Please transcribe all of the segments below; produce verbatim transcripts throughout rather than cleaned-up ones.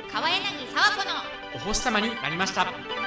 川柳沢子のお星様になりました。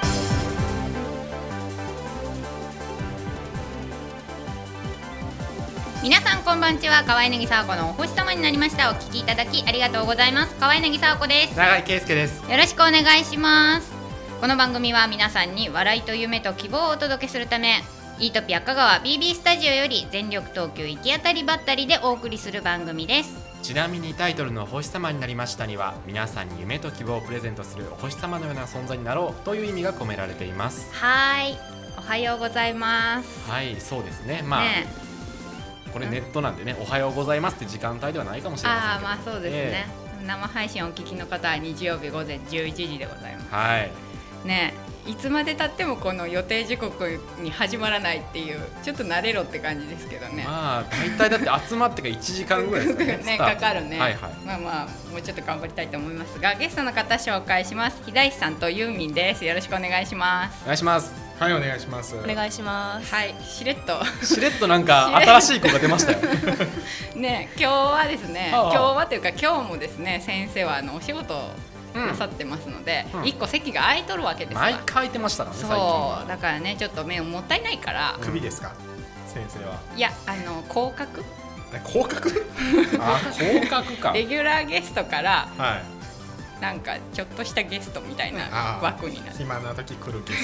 皆さんこんばんちは。川柳沢子のお星様になりました。お聞きいただきありがとうございます。川柳沢子です。 永井圭介です。 よろしくお願いします。この番組は皆さんに笑いと夢と希望をお届けするため、イートピア香川 ビービー スタジオより全力投球行き当たりばったりでお送りする番組です。 ちなみにタイトルのお星様になりましたには、皆さんに夢と希望をプレゼントするお星様のような存在になろうという意味が込められています。 はい、おはようございます。 はい、そうですね。まあ、ね、これネットなんでね、おはようございますって時間帯ではないかもしれませんけど。 ああ、まあそうですね、えー、生配信をお聞きの方は日曜日午前じゅういちじでございます。 はいね、いつまで経ってもこの予定時刻に始まらないっていう、ちょっと慣れろって感じですけどね。 まあ大体だって集まってからいちじかんぐらいですか ね, ねかかるね、 はいはい、 まあまあもうちょっと頑張りたいと思いますが、ゲストの方紹介します。平石さんとユーミンです。よろしくお願いします。 お願いします。 はい、お願いします。 お願いします。 はい、しれっとしれっとなんか新しい子が出ましたよね、今日はですね、 ああ今日はというか今日もですね、先生はあのお仕事をなさってますので、 うん、 一個席が空いとるわけですわ。 毎回空いてましたからね。 そうだからね、ちょっと目をもったいないから。 首ですか、先生は。 いや、あの降格降格あ、降格か。 レギュラーゲストから、 はい、 なんかちょっとしたゲストみたいな枠になる。 暇な時来るゲ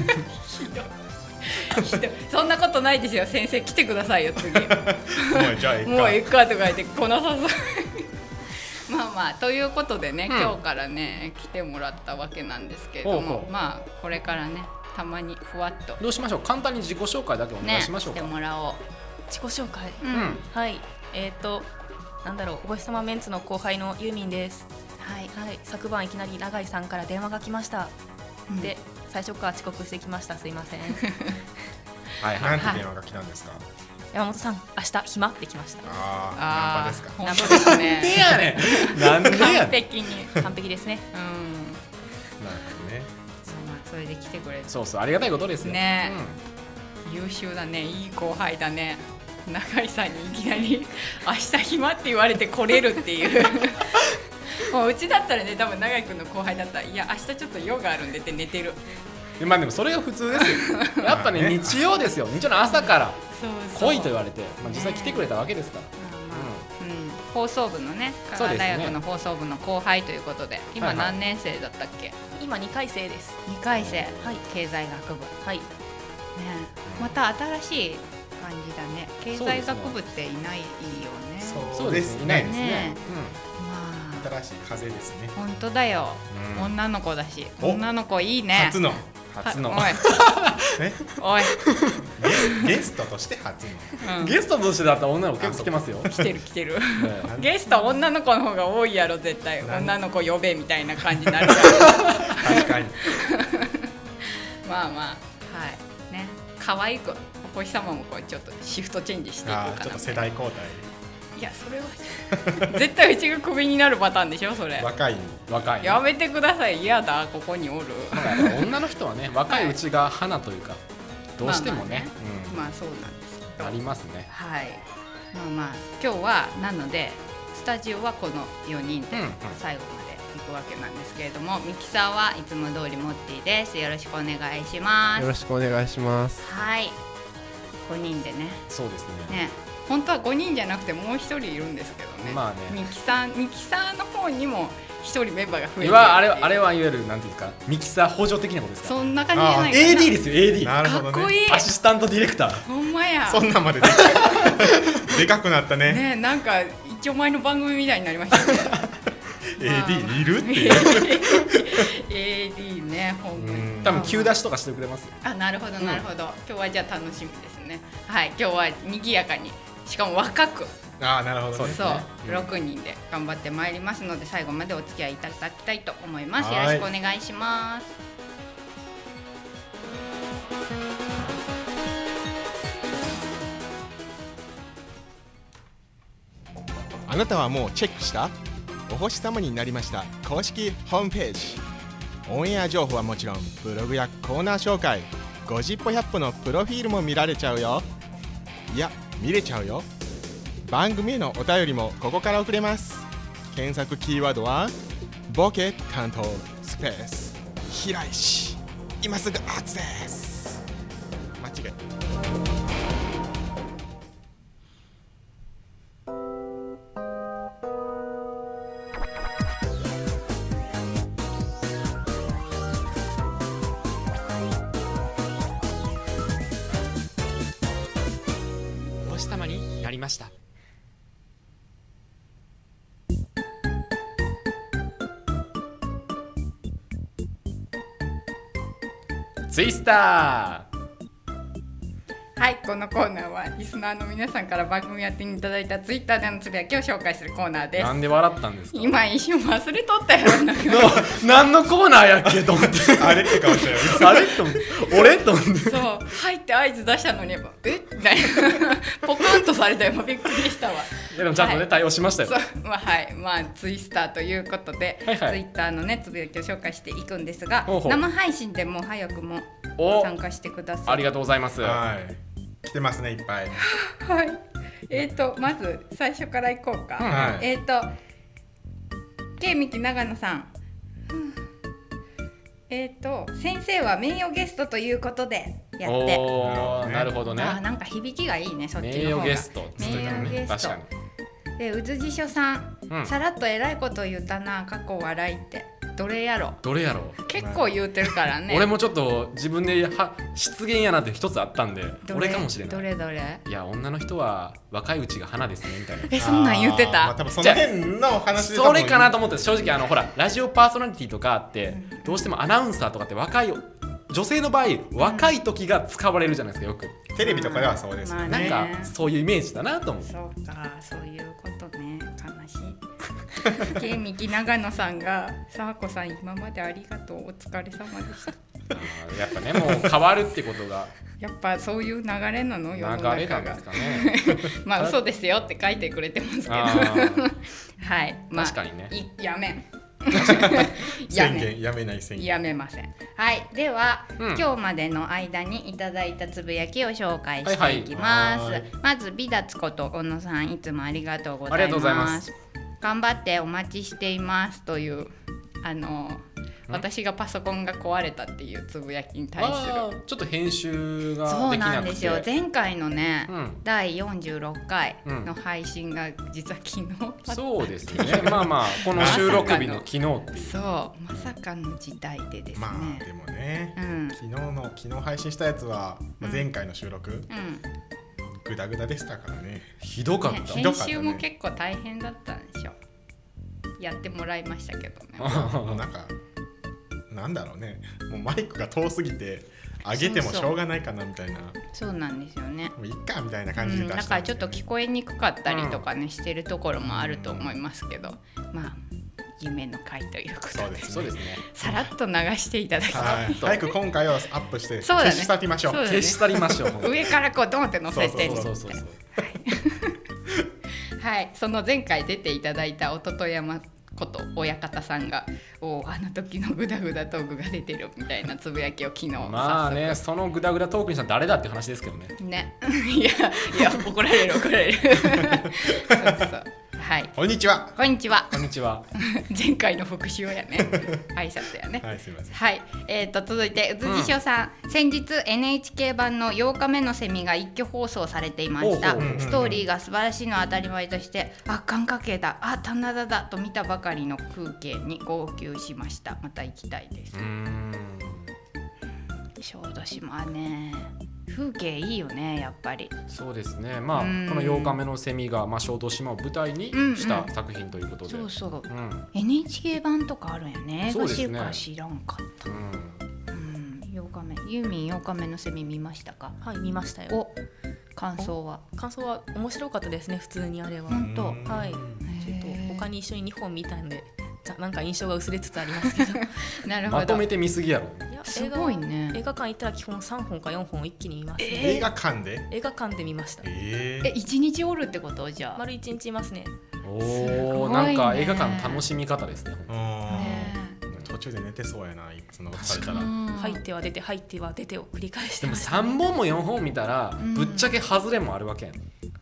ストそんなことないですよ。先生来てくださいよ次もうじゃあもう行くかとか言って来なさそうまあまあということでね、うん、今日からね来てもらったわけなんですけれども、ほうほう、まあこれからねたまにふわっとどうしましょう。簡単に自己紹介だけお願いしましょうか。 ね、してもらおう。 自己紹介、 うん、 はい、えっ、ー、となんだろう、お星様メンツの後輩のユーミンです。 はい、 はい、昨晩いきなり永井さんから電話が来ました、うん、で最初から遅刻してきました。すいませんはいはい、なんて電話が来たんですか。 山本さん、明日暇ってきました。 ああ、ナンパですか。 ナンパですね。 なんでやねん。なんでやねん。 完璧に。 完璧ですね。 うん。 なるほどね。 それで来てくれる。 そうそう、ありがたいことですよ。 ね、うん、優秀だね、いい後輩だね。永井さんにいきなり明日暇って言われて来れるっていう。もううちだったらね、多分永井君の後輩だったら、いや明日ちょっと用があるんでって寝てる。 まあでもそれが普通ですよ。やっぱね、日曜ですよ。日曜の朝から来いと言われて、まあ、実際来てくれたわけですから、 うんうん、放送部のね、香川大学の放送部の後輩ということで、今何年生だったっけ。 今にかい生です。 にかい生、 はい、 経済学部。 はい、ね、 また新しい感じだね。経済学部っていないよね。 そうですね、いないですね。 まあ、 新しい風ですね。 本当だよ、うん、女の子だし、女の子いいね。 初の初のおいおいゲストとして初の、 うん、ゲストとしてだったら女の子結構来てますよ。 来てる来てるゲスト女の子の方が多いやろ絶対。女の子呼べみたいな感じになるから確かにまあまあ、はいね、可愛くお星様もこうちょっとシフトチェンジしていこうかな。 ちょっと世代交代。 いや、それは絶対うちがクビになるパターンでしょそれ。 若い若い、ね、 やめてください。嫌だ、ここにおる。 女の人はね、若いうちが花というか、どうしてもね、 まあ、まあそうなんですけど、 ありますね。 はい、まあまあ今日はなのでスタジオはこのよにんで最後まで行くわけなんですけれども、うんうん、ミキサーはいつも通りモッティです。よろしくお願いします。 よろしくお願いします。 はい、ごにんでね。 そうですね。 ね、本当はごにんじゃなくてもうひとりいるんですけどね。 まあね、 ミキサー、ミキサーの方にもひとりメンバーが増えてる。 あれはあれはいわゆるなんていうんですか、ミキサー補助的なことですか。 そんな感じじゃないかな。 エーディー ですよ エーディー。 なるほどね。 かっこいい。 アシスタントディレクター。 ほんまや。 そんなんまででかでかくなったね。 ね、なんか一丁前の番組みたいになりましたね。 エーディー いるっていう。 エーディー ね、本当に。 多分急出しとかしてくれますよ。 あ、なるほどなるほど、うん、今日はじゃあ楽しみですね。はい、今日は賑やかに、しかも若く。 あ、なるほどね。 そう、うん、ろくにんで頑張ってまいりますので、最後までお付き合いいただきたいと思います。よろしくお願いします。 あなたはもうチェックしたお星様になりました公式ホームページ。オンエア情報はもちろん、ブログやコーナー紹介、ごじっぽひゃっぽのプロフィールも見られちゃうよ。いや、見れちゃうよ。番組へのお便りもここから送れます。検索キーワードはボケ担当スペース平石、今すぐアクセス。間違えお星様になりました。ツイスター。 はい、このコーナーはリスナーの皆さんから番組宛てにいただいたツイッターでのつぶやきを紹介するコーナーです。 なんで笑ったんですか。 今一瞬忘れとったやろなんか何のコーナーやっけと思ってあれって顔したよあれと思って俺と思ってそう、はいって合図出したのにえみたいなポカンとされたよ。びっくりしたわ。 いやでもちゃんとね、 はい対応しましたよ。 そう、まあはい、まあツイスターということで、 はいはいツイッターのねつぶやきを紹介していくんですが、 ほうほう生配信でも早くもお参加してください。 ありがとうございます。 はい来てますねいっぱい。 はい。えーとまず最初からいこうか。 うんはいえーとケイミキ長野さん。うんえーと先生は名誉ゲストということでやって。 おー、なるほどね。 あーなんか響きがいいね、そっちの名方が。 誉ゲストっつってた名誉ね。 ゲスト確かに。 で、うずじしょさん、 うんさらっとえらいこと言ったな、過去笑いって。どれやろ。 どれやろう。 結構言うてるからね。 俺もちょっと自分では失言やなって一つあったんで、 どれ俺かもしれない。 どれどれ。 いや、女の人は若いうちが花ですねみたいな。 え、そんなん言うてあーまあ、 た。 多分その辺の話でそれかなと思思って正直あのほらラジオパーソナリティとかあってどうしてもアナウンサーとかって若い女性の場合若い時が使われるじゃないですかよく。 テレビとかではそうですよね。 まあねなんかそういうイメージだなと思う。 そうか、そういうことね。悲しい。ケイミキ長野さんがさあこさん今までありがとう、お疲れ様でした。 あーやっぱねもう変わるってことがやっぱそういう流れなの、 流世の中が。 れなんですかね。 まあ嘘ですよって書いてくれてますけど。 あーはい、まあ、 確かにねいやめん。や宣めん。 言やめない宣言。 やめません。はい、では、 うん今日までの間にいただいたつぶやきを紹介していきます。 はいはいまず美達こと小野さん、いつもありがとうございます。 ありがとうございます頑張ってお待ちしていますというあの私がパソコンが壊れたっていうつぶやきに対すあーちょっと編集がる。そうできなくてなんですよ。前回のね、 うんだいよんじゅうろっかいの配信が実は昨日だった。 そうですねまあまあこの収録日の昨日っていうそう、まさかの事態でですね。 まあでもね、 うん昨日の昨日配信したやつは、まあ前回の収録、 うん。 グダグダでしたからね。 ひどかっねた、 ひどかったね編集も結構大変だったんでしょ。やってもらいましたけどね。 もうなんかなんだろうね、もうマイクが遠すぎて上げてもしょうがないかなみたいな、 そうなんですよね。 もういっかみたいなうん、 感じで出したんですよね、 だからちょっと聞こえにくかったりとかね、してるところもあると思いますけど、まあ夢の回ということでそうですね。 そうですねさらっと流していただきたい。 はい、早く今回をアップしてそうだね消し去りましょう。 そうだね消し去りましょう上からこうドンって乗せてそうそうそうそうはい、その前回出ていただいたおとと山こと親方さんがおあの時のグダグダトークが出てるみたいなつぶやきを昨日まあねそのグダグダトークにしたら誰だっていう話ですけどねねいやいや怒られる怒られるそうそうはいこんにちは。 こんにちはこんにちは前回の復習やね挨拶やねはい、すみません。 はい、えー、と続いてうずじしょさん、先日 エヌエイチケー 版のようかめのセミが一挙放送されていました。 ほうほうほうストーリーが素晴らしいのは当たり前としてあ願掛けだあ棚田だと見たばかりの風景に号泣しました。また行きたいですうー。ん小豆島ね風景いいよねやっぱり。 そうですねまあうんこのようかめのセミが、まあ、小豆島を舞台にした作品ということでそうそううんエヌエイチケー 版とかあるんやね。映画そうですねしか知らんかった。 うんうん、ようかめユーミンようかめのセミ見ましたか。 はい、見ましたよ。 お感想は。 感想は面白かったですね、普通にあれは。 本当うんはい、ちょっと他に一緒ににほん見たんで、じゃなんか印象が薄れつつありますけど。 なるほど。 まとめて見すぎやろいやすごいね映画映画館行ったら基本さんほんかよんほん一気に見ます、ね。 映画館で。 映画館で見ました。 ええ一日おるってことじゃあ。 丸一日いますね。 おすごいねおなんか映画館の楽しみ方ですねー。 ねうん。途中で寝てそうやな、そのされたら。 入っては出て入っては出てを繰り返してでもます、 さんぼんもよんほん見たらうんぶっちゃけ外れもあるわけやん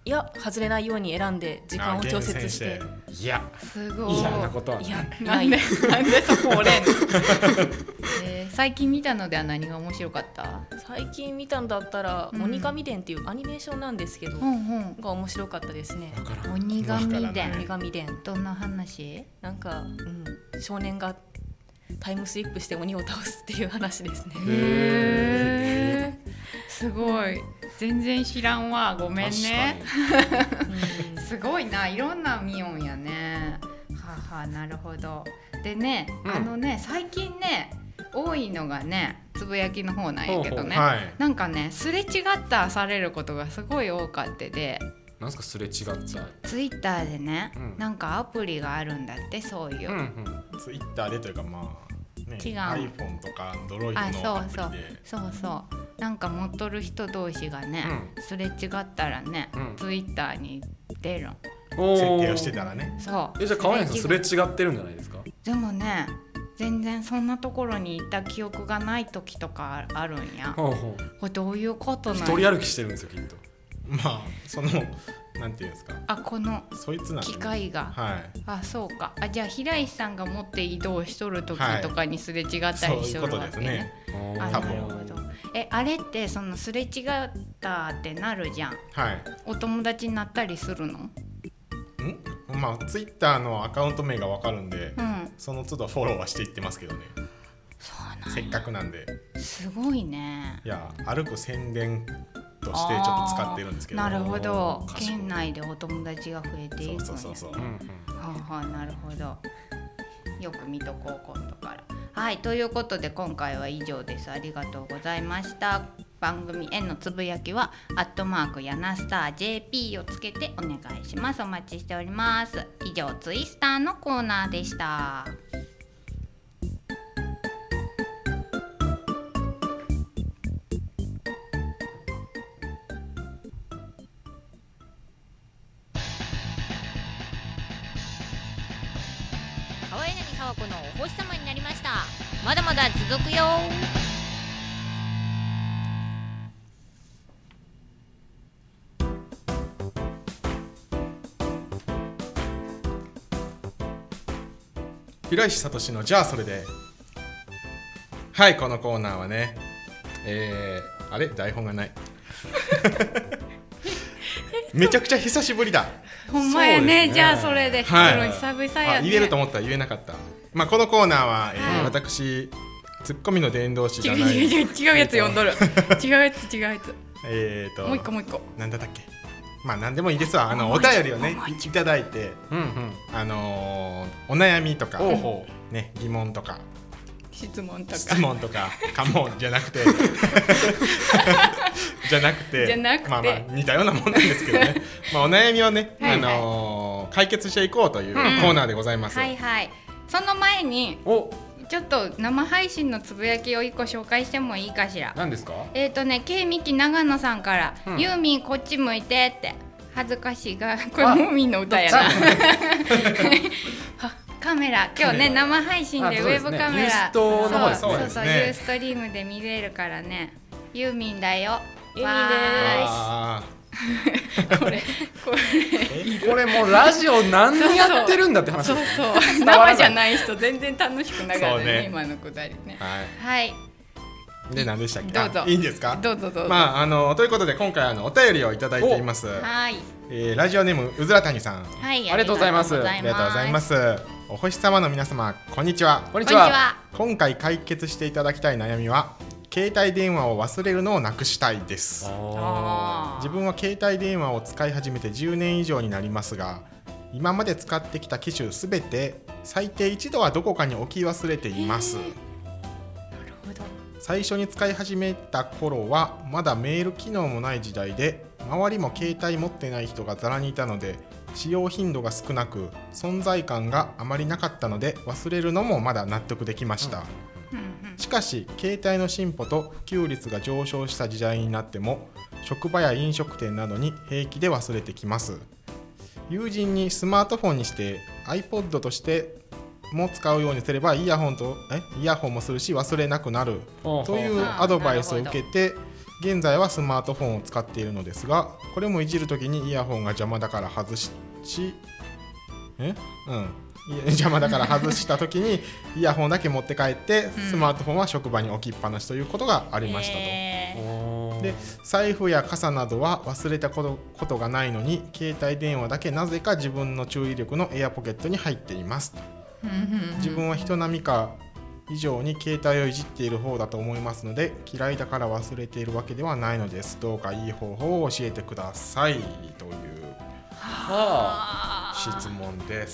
いや外れないように選んで時間を調節して。 いやすごい。 嫌なことはない。 いやなんでなんでそこ折れんの、えー、最近見たのでは何が面白かった？ 最近見たんだったら、 うん、 鬼神伝っていうアニメーションなんですけど、 うんうん、 が面白かったですね。 わからん。 鬼神わから伝。 ない鬼神伝どんな話？ なんか、うん、少年がタイムスリップして鬼を倒すっていう話ですね。 へー、すごい。全然知らんわ、ごめんね。すごいな、いろんな見よんやね。はは、なるほど。でね、うん、あのね、最近ね多いのがね、つぶやきの方なんやけどね、 ほうほう、はい、 なんかね、すれ違ったされることがすごい多かってで、 なんすかすれ違った？ ツイッターでね、 うん、 なんかアプリがあるんだって、そういう、うんうん、ツイッターでというか、まあね、 違う iPhone とか Android のアプリで、 そうそうそうそう、なんか持っとる人同士がね、うん、すれ違ったらね、うん、ツイッターに出るん、 設定をしてたらね。 そう。 え、じゃあ川谷さんすれ違ってるんじゃないですか？ でもね、全然そんなところに行った記憶がない時とかあるんや。 ほうほう。 これどういうことなん？ 一人歩きしてるんですよきっと。 まあそのなんていうんですか。 あ、この機械が。 はい。 あ、そうか。あ、じゃあ平石さんが持って移動しとる時とかにすれ違ったりしとるわけね。あ、なるほど。え、あれってそのすれ違ったってなるじゃん。 はい。 お友達になったりするの？ ん？まあツイッターのアカウント名がわかるんで、うん、その都度フォローはしていってますけどね。 そうなん。 せっかくなんで。 すごいね。 いや、歩く宣伝としてちょっと使ってるんですけど。 なるほど。県内でお友達が増えていくんや。 そうそうそうそう。 はあはあ、なるほど。よく見とこう今度から。はい、ということで今回は以上です。ありがとうございました。番組へのつぶやきはアットマークヤナスター ジェーピー をつけてお願いします。お待ちしております。以上、ツイスターのコーナーでした。 川柳沢子のお星様になりました。まだまだ続くよ。 平石聡のじゃあそれで、はい、このコーナーはね、えー、あれ台本がないめちゃくちゃ久しぶりだ。 ほんまや ね, ねじゃあそれで、 はい、 久々やね。 言えると思ったら言えなかった。まあ、このコーナーは、えーはい、私ツッコミの伝道師じゃない、 違う違う違うやつ読んどる違うやつ違うやつえーともう一個もう一個なんだったっけ。まあ何でもいいですわ。あのお便りをねいただいて、 うんうん、 あのー、お悩みとか、ね、疑問とか質問とか質問とかかもじゃなくてじゃなくてじゃなくてまあまあ似たようなもんなんですけどねまあお悩みをね、はいはい、あのー、解決していこうというコーナーでございます、 うん、はいはい。その前におちょっと生配信のつぶやきを一個紹介してもいいかしら。 何ですか？ えっ、ー、とね、K ミキ長野さんから、うん、ユーミンこっち向いてって恥ずかしいがこれムーミンの歌やなカメラ今日ね生配信でウェブカメラ、 ユーストの方ですね。 そうそうそう、ユーストリームで見れるからね。ユーミンだよ。 ユーミンです。 これこれこれもうラジオ何やってるんだって話です。 そうそう生じゃない人全然楽しくなかったね、 ね今のくだりね。 はい、 はい、 で何でしたっけ？ どうぞ。 いいんですか？ どうぞどうぞ。 まああのということで今回あのお便りをいただいています。 はい、 えー、ラジオネームうずらたにさん、 はい、 ありがとうございます。 ありがとうございます。お星様の皆様こんにちは。 こんにちは。 今回解決していただきたい悩みは携帯電話を忘れるのをなくしたいです。 あ、 自分は携帯電話を使い始めてじゅうねん以上になりますが、今まで使ってきた機種すべて最低一度はどこかに置き忘れています。 なるほど。 最初に使い始めた頃はまだメール機能もない時代で、周りも携帯持ってない人がざらにいたので使用頻度が少なく存在感があまりなかったので忘れるのもまだ納得できました、うん、しかし携帯の進歩と普及率が上昇した時代になっても職場や飲食店などに平気で忘れてきます。友人にスマートフォンにして iPod としても使うようにすればイヤホンとえイヤホンもするし忘れなくなるというアドバイスを受けて現在はスマートフォンを使っているのですが、これもいじるときにイヤホンが邪魔だから外しえうん邪魔だから外したときにイヤホンだけ持って帰って、うん、スマートフォンは職場に置きっぱなしということがありましたと、えー、で財布や傘などは忘れたこと、ことがないのに携帯電話だけなぜか自分の注意力のエアポケットに入っています自分は人並みか以上に携帯をいじっている方だと思いますので、嫌いだから忘れているわけではないのです。どうかいい方法を教えてくださいという質問です。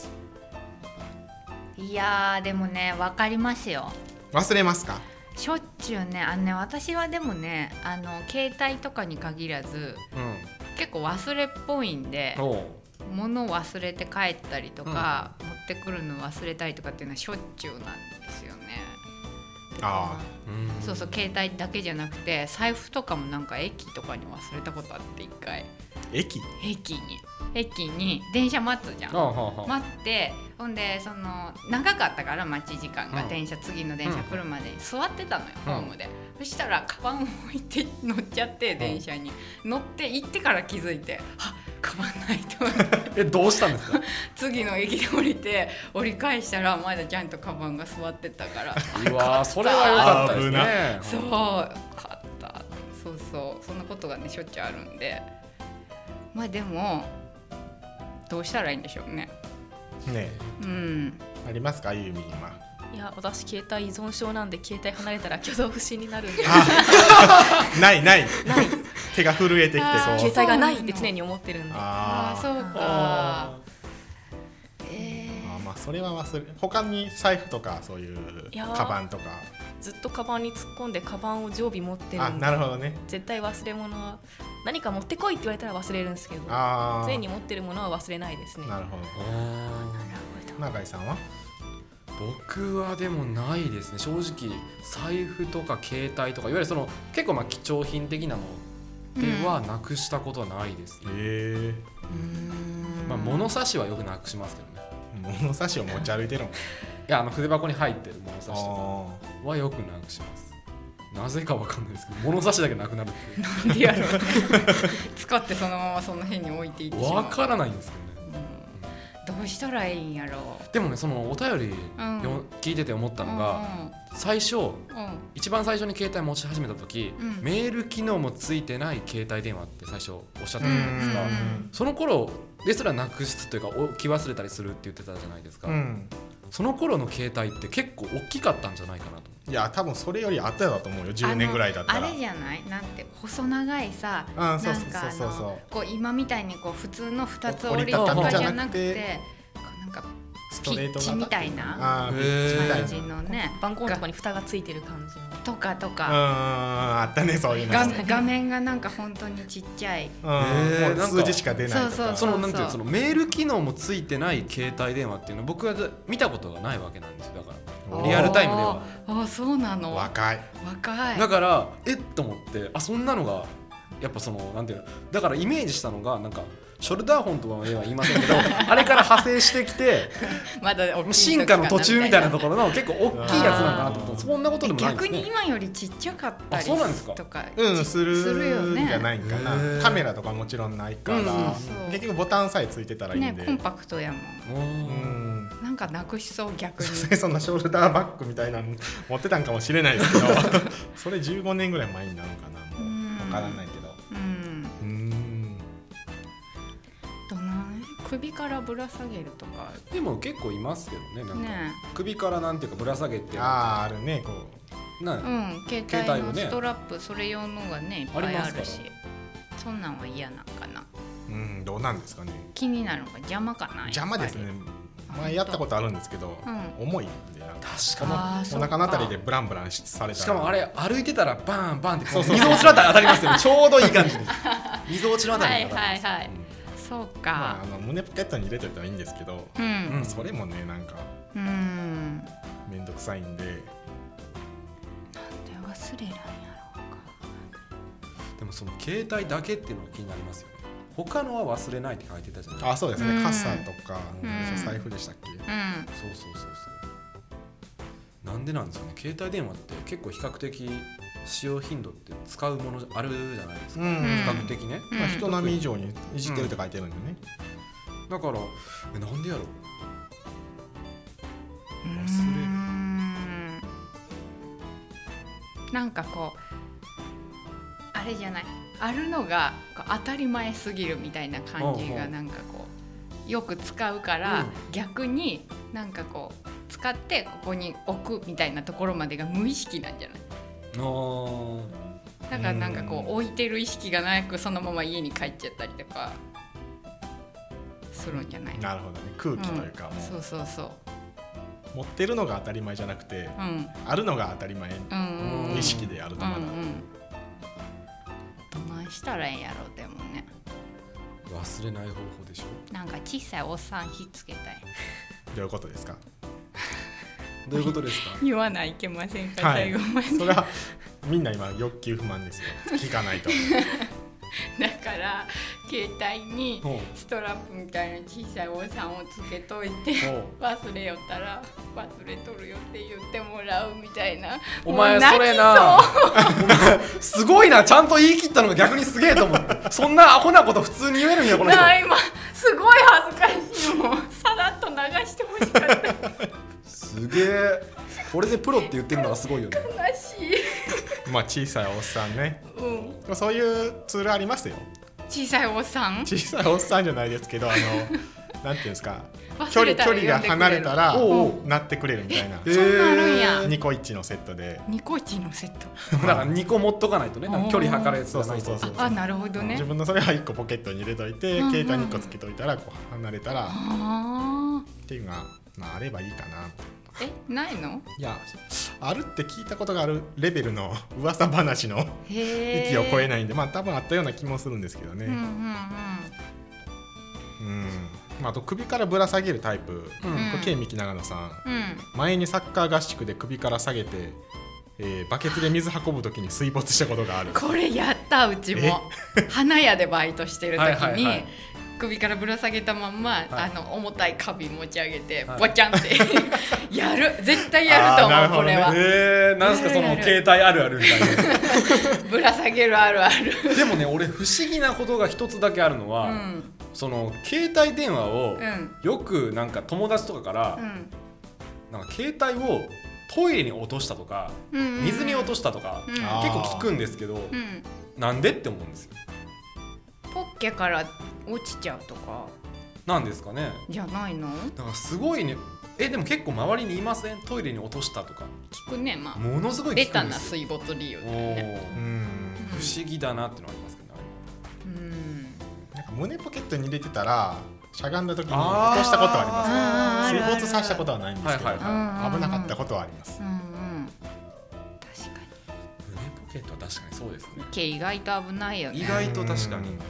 いやーでもね分かりますよ。 忘れますか？ しょっちゅうね、あのね私はでもねあの携帯とかに限らず、うん、結構忘れっぽいんで物を忘れて帰ったりとか、うん、持ってくるの忘れたりとかっていうのはしょっちゅうなんですよね。ああ、そうそう、携帯だけじゃなくて財布とかもなんか駅とかに忘れたことあって一回。 駅？ 駅に駅に電車待つじゃん。待ってほんでその長かったから待ち時間が、うん、電車次の電車来るまでに座ってたのよ、うん、ホームで。そしたらカバンを置いて乗っちゃって電車に、うん、乗って行ってから気づいて、あカバンないと思ってえどうしたんですか？ 次の駅で降りて折り返したらまだちゃんとカバンが座ってたからうわそれは良かったですね。 そうよかった。そうそうそんなことがねしょっちゅうあるんで、まあでもどうしたらいいんでしょうね。 ねえ、うん、ありますかゆうみんは？ いや私携帯依存症なんで携帯離れたら挙動不審になるんでないないない手が震えてきてそう携帯がないって常に思ってるんで。 ああそうか。 えー、あまあそれは忘れ。他に財布とかそういうカバンとかずっとカバンに突っ込んでカバンを常備持ってるんで。 あなるほどね。 絶対忘れ物は何か持ってこいって言われたら忘れるんですけど、常に持ってるものは忘れないですね。 なるほど。永井さんは？ 僕はでもないですね。正直財布とか携帯とかいわゆるその結構まあ貴重品的なのではなくしたことはないですね。へえ。まあ物差しはよくなくしますけどね。物差しを持ち歩いてるの？いやあの筆箱に入ってる物差しとかはよくなくします。なぜかわかんないですけど物差しだけなくなるっていう。 なんでやろうね。使ってそのままその辺に置いていってしまう。 わからないんですけどね。 どうしたらいいんやろう。 でもねそのお便り、うん、聞いてて思ったのが、うんうん、最初、うん、一番最初に携帯持ち始めた時、うん、メール機能もついてない携帯電話って最初おっしゃったじゃないですか。その頃ですらなくすというか置き忘れたりするって言ってたじゃないですか、うん、その頃の携帯って結構大きかったんじゃないかなと。 いや多分それより後だと思うよ。じゅうねんぐらいだったらあ, あれじゃないなんて細長いさ、なんかあのこう今みたいにこう普通のふたつ折りとかじゃなくてなんかストレートピッチみたいな感じのね、 番号のとこに蓋がついてる感じのとかとか、 あったねそういうの。 画面がなんか本当にちっちゃい、 もう数字しか出ないとか、 そのなんていうそのメール機能もついてない携帯電話っていうのは僕は見たことがないわけなんですよ。だからリアルタイムでは。 ああそうなの。 若い若い。 だからえっと思ってあそんなのがやっぱそのなんていうのだからイメージしたのがなんかショルダーホンとは言いませんけどあれから派生してきてまだ進化の途中みたいなところの結構大きいやつなんかなと思ったらそんなことでもないんですね。 逆に今よりちっちゃかったりそうなんですかとかうんするんじゃないかな。カメラとかもちろんないから、うん、結局ボタンさえついてたらいいんで、 ね、コンパクトやもん。うんなんかなくしそう逆に。 そんなショルダーバッグみたいなの持ってたんかもしれないですけどそれじゅうごねんぐらい前になるのかな。もう分からないけど。うんうんどない首からぶら下げるとかでも結構いますけどね。なんか首からなんていうかぶら下げてあああるねこうな、うん、携帯のストラップ、ね、それ用のがねいっぱいあるしそんなんは嫌なんかな。 うんどうなんですかね。 気になるのが邪魔かな。 邪魔ですね。前やったことあるんですけど、うん、重いんでなんか確かにお腹のあたりでブランブランされたらしかもあれ歩いてたらバーンバーンって溝落ちのあたり当たりますよね。ちょうどいい感じで溝落ちのあたりに当たります。はいはいはい、 うん、そうか、 まあ、あの胸ポケットに入れといたらいいんですけど、うん、それもねなんかうんめんどくさいんでなんで忘れないんやろうか。 でもその携帯だけっていうのが気になりますよね。他のは忘れないって書いてたじゃないですか。 あそうですね、うん、傘とか、うん、財布でしたっけ、うん、 そうそうそうそう。なんでなんですよね。携帯電話って結構比較的使用頻度って使うものあるじゃないですか、 うん、 比較的ね、 まあ、人並み以上にいじってるって書いてるんでね、 うん、だからえなんでやろう忘れるなんかこうあれじゃないあるのがこう当たり前すぎるみたいな感じがなんかこうよく使うから、うん、逆になんかこう使ってここに置くみたいなところまでが無意識なんじゃない？だからなんかこう置いてる意識がなくそのまま家に帰っちゃったりとかするんじゃない？ なるほどね、空気というか、 うん、 もうそうそうそう持ってるのが当たり前じゃなくて、うん、あるのが当たり前、うんうん、意識でやるとまだ、うんうん、 どないしたらええんやろでもね忘れない方法でしょ。 なんか小さいおっさんひっつけたいどういうことですか？ どういうことですか？ 言わないけませんか、はい、最後まで。 それはみんな今欲求不満ですよ。聞かないと。 だから携帯にストラップみたいな小さいおっさんをつけといて忘れよったら忘れとるよって言ってもらうみたいな。 お前それなお前すごいな、ちゃんと言い切ったのが逆にすげえと思って。そんなアホなこと普通に言えるんやこの人。 な今すごい恥ずかしいもん。さらっと流してほしかった。 すげえ。これでプロって言ってるのがすごいよね。 悲しい。 まあ小さいおっさんね、 うん、 そういうツールありますよ。 小さいおっさん小さいおっさんじゃないですけど、あのなんていうんですか、距離距離が離れたら鳴ってくれるみたいな。 そんなあるんや。 ニコイチのセットで。 ニコイチのセット。 だからにこ持っとかないとね、距離測るやつじゃないと。 あ、なるほどね。 自分のそれはいっこポケットに入れといて、うんうん、携帯にいっこつけといたらこう離れたらっていうのが、まあ、あればいいかな。 え、ないの？ いや、あるって聞いたことがあるレベルの噂話の域を超えないんで、まあ多分あったような気もするんですけどね。うんうんうん。うん。まあ、あと首からぶら下げるタイプ、うん、これ K 三木長野さん、うん、前にサッカー合宿で首から下げて、えー、バケツで水運ぶときに水没したことがある。 これやったうちも花屋でバイトしてるときに、はいはいはい、首からぶら下げたまんま、はい、あの重たい花瓶持ち上げて、はい、ボチャンってやる、絶対やると思う、これは。 えー、なんすかその携帯あるあるみたいな。 ぶら下げるあるある。 でもね、俺不思議なことが一つだけあるのは、うん、その携帯電話を、うん、よくなんか友達とかから、うん、なんか携帯をトイレに落としたとか、うんうんうん、水に落としたとか、うん、結構聞くんですけど、うん、なんでって思うんですよ。 ポッケから落ちちゃうとかなんですかね。 じゃないの？ だからすごいね。え、でも結構周りにいません？トイレに落としたとか聞くね。まあものすごい聞くんですよ。 ベタな水没理由だよね。 うん、不思議だなってのはありますけどね。 うん、なんか胸ポケットに入れてたらしゃがんだ時に落としたことはあります。水没させたことはないんですけど、はいはいはい、危なかったことはあります。うんうん、確かに胸ポケットは確かにそうですね。 意外と危ないよね。 意外と確かに。うん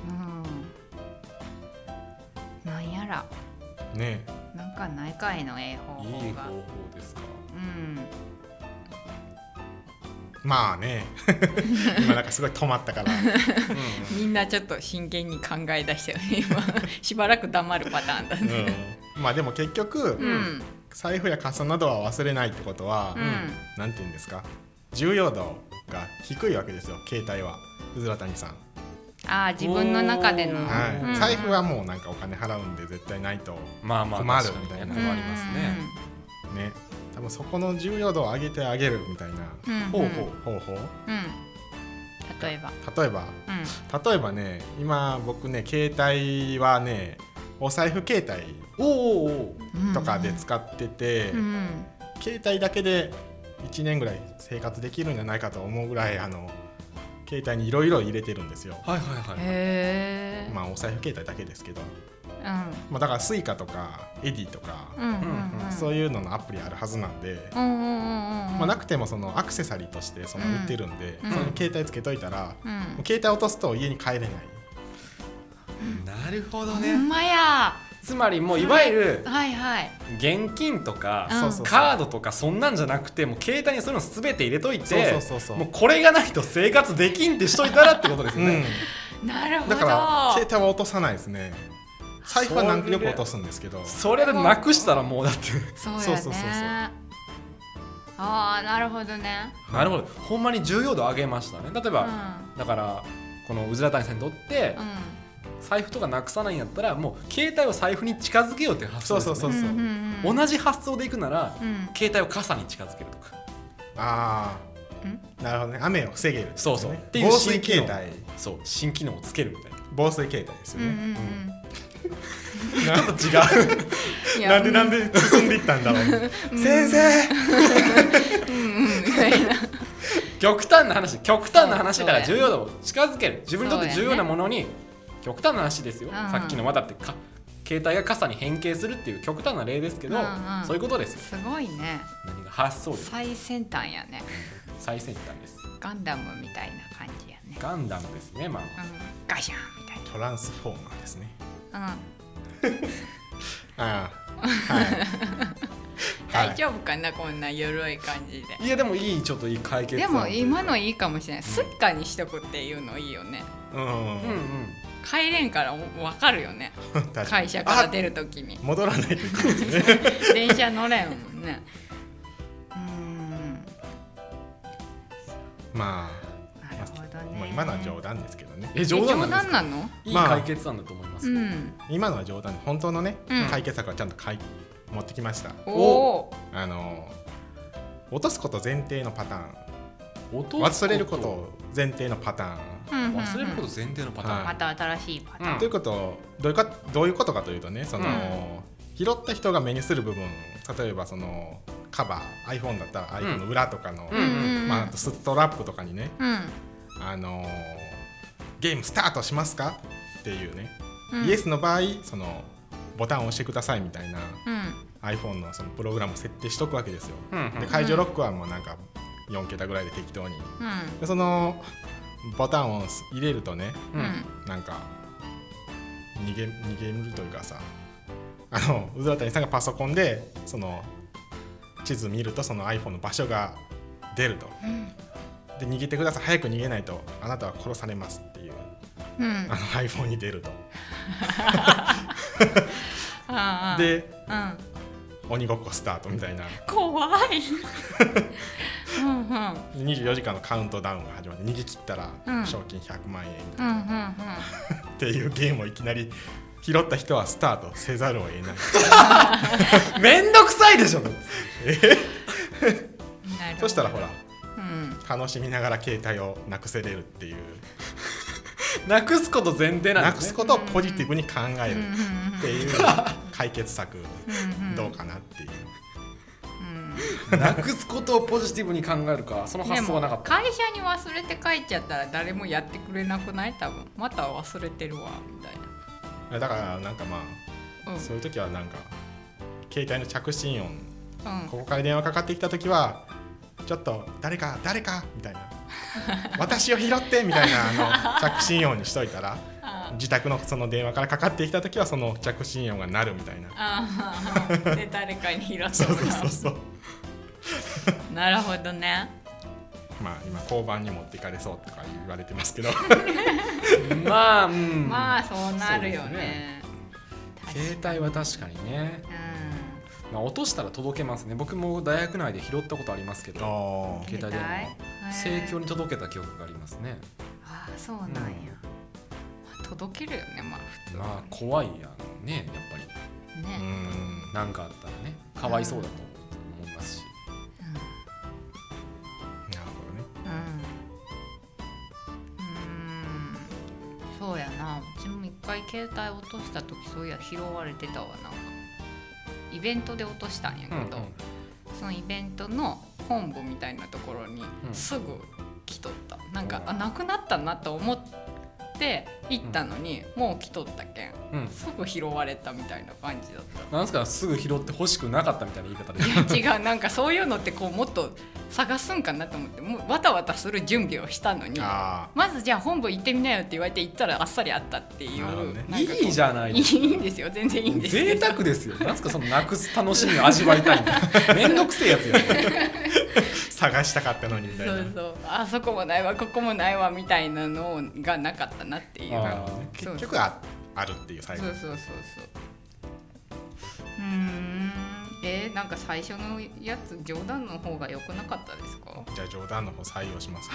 なんやらねえ、なんかないかいのええ方法が。 いい方法ですか。うん。 まあね今なんかすごい止まったから、 うん、みんなちょっと真剣に考え出したよね今しばらく黙るパターンだね、 うん、まあでも結局、うん、財布や傘などは忘れないってことは、うん、なんていうんですか、重要度が低いわけですよ、携帯は。うずら谷さん、 あ、自分の中での、 はい、うん、財布はもうなんかお金払うんで絶対ないと困るみたいな、 困りますね。 ね、多分そこの重要度を上げてあげるみたいな方法、方法、うん、 例えば例えば、うん、例えばね、今僕ね携帯はねお財布携帯とかで使ってて、うんうん、携帯だけでいちねんぐらい生活できるんじゃないかと思うぐらい、あの携帯にいろいろ入れてるんですよ。 はいはいはい。 へー。 まあお財布携帯だけですけど、うん、まあだからスイカとかエディとか、うんうんうん、そういうののアプリあるはずなんで、うんうんうんうん、まあなくてもそのアクセサリーとしてその売ってるんで、うん、その携帯つけといたら、うん、もう携帯落とすと家に帰れない。 うん、なるほどね。 ほんまや。 つまりもういわゆるはいはい、 現金とか、うん、カードとかそんなんじゃなくて、もう携帯にそういうの全て入れといて、もうこれがないと生活できんってしといたらってことですね、 うん、なるほど。 だから携帯は落とさないですね。財布はなんかよく落とすんですけど、 それでなくしたらもうだってそうやね。そうそうそうそう。 ああなるほどね。 なるほど、ほんまに重要度上げましたね。例えば、うん、だからこのうずら谷さんにとって、うん、財布とかなくさないんやったらもう携帯を財布に近づけようっていう発想ですよね。そうそうそうそう、うんうん、同じ発想でいくなら、うん、携帯を傘に近づけるとか。 ああ、なるほどね。雨を防げる、ね、 そうそうっていう防水携帯、そう新機能をつけるみたいな防水携帯ですよね。うんうんうんちょっと違うなんでなんで進んでいったんだろう先生極端な話極端な話だから重要度を近づける、自分にとって重要なものに、極端な話ですよ、さっきのまだってか携帯が傘に変形するっていう極端な例ですけど、うんうん、そういうことですよ。 すごいね。 何が発想力、 最先端やね。 最先端です。 ガンダムみたいな感じやね。 ガンダムですね、まあ、うん、 ガシャンみたいな。 トランスフォーマーですね。 うんああ、はい、 大丈夫かな、こんな緩い感じで。 いやでもいい、ちょっといい解決。 でも今のいいかもしれない。スッカにしとくっていうのいいよね。 うんうんうん、 帰れんから分かるよね会社から出るときに戻らないといけないですね電車乗れんもんね。うーん、 まあなるほどね。 もう今のは冗談ですけどね。 え冗談なんですか。 なのいい解決案だと思います、まあうん、 今のは冗談で、本当のね、うん、解決策はちゃんとかい持ってきました。 おあの落とすこと前提のパターン、 落とすこと忘れること前提のパターン、 うんうんうん、忘れること前提のパターン、 はい、また新しいパターン、 うん、ということどういうかどういうことかというとね、その、うん、拾った人が目にする部分、例えばそのカバー iPhone だったら iPhone の裏とかの、うんまあ、ストラップとかにね、うん、あのゲームスタートしますかっていうね、うん、イエスの場合そのボタンを押してくださいみたいな、うん、iPhone のそのプログラムを設定しとくわけですよ、うんうん、で解除ロックはもうなんかよん桁ぐらいで適当に、うん、でそのボタンを入れるとね、うん、なんか逃げ逃げるというかさ、あのうずら谷さんがパソコンでその地図見るとその iPhone の場所が出ると、うん、で逃げてください、早く逃げないとあなたは殺されますっていう、うん、あの iPhone に出るとで、うん、鬼ごっこスタートみたいな怖いうん、 にじゅうよじかんのカウントダウンが始まって逃げ切ったら賞金ひゃくまんえんみたいな、うんうんうんうん、っていうゲームをいきなり拾った人はスタートせざるを得ないめんどくさいでしょえそしたらほら、うん、楽しみながら携帯をなくせれるっていうなくすこと前提なんですね。 なくすことをポジティブに考えるっていう解決策どうかなっていうなくすことをポジティブに考えるか、その発想はなかった。 会社に忘れて帰っちゃったら誰もやってくれなくない？多分また忘れてるわみたいな。だからなんかまあ、うん、そういう時はなんか携帯の着信音、うん、ここから電話かかってきた時はちょっと誰か誰かみたいな私を拾ってみたいなあの着信音にしといたら自宅のその電話からかかってきた時はその着信音が鳴るみたいな。 あで誰かに拾ってもらう。 そうそうそうそうなるほどね。 まあ今交番に持っていかれそうとか言われてますけどまあ、うん、 まあそうなるよね。 携帯は確かにね、うん、まあ、落としたら届けますね。僕も大学内で拾ったことありますけど、携帯電話生協に届けた記憶がありますね。 ああそうなんや、うん、届けるよね。まあ普通は、ね、 まあ怖いやんね、やっぱりね、うん、なんかあったらねかわいそうだと思いますし、うん、 なるほどね、 うん、うん、そうやな。うちも一回携帯落とした時そういや拾われてたわ。なんかイベントで落としたんやけど、うんうん、そのイベントの本部みたいなところにすぐ来とった、うん、なんかあなくなったなと思って行ったのに、うん、もう来とったけん、うん、すぐ拾われたみたいな感じだった。 なんすかすぐ拾って欲しくなかったみたいな言い方で。 いや違う、なんかそういうのってこうもっと探すんかなと思って、もうわたわたする準備をしたのに、まずじゃあ本部行ってみなよって言われて行ったらあっさりあったっていう、 ね、いいじゃないですか。 いいんですよ、全然いいんですよ。 贅沢ですよ。なんすかそのなくす楽しみを味わいたいめんどくせえやつやね探したかったのにみたいな。 そうそう、あそこもないわここもないわみたいなのがなかったなっていう。 結局ああるっていう最後。 そうそうそうそう。うーん、えなんか最初のやつ冗談の方が良くなかったですか？ じゃあ冗談の方採用しますか。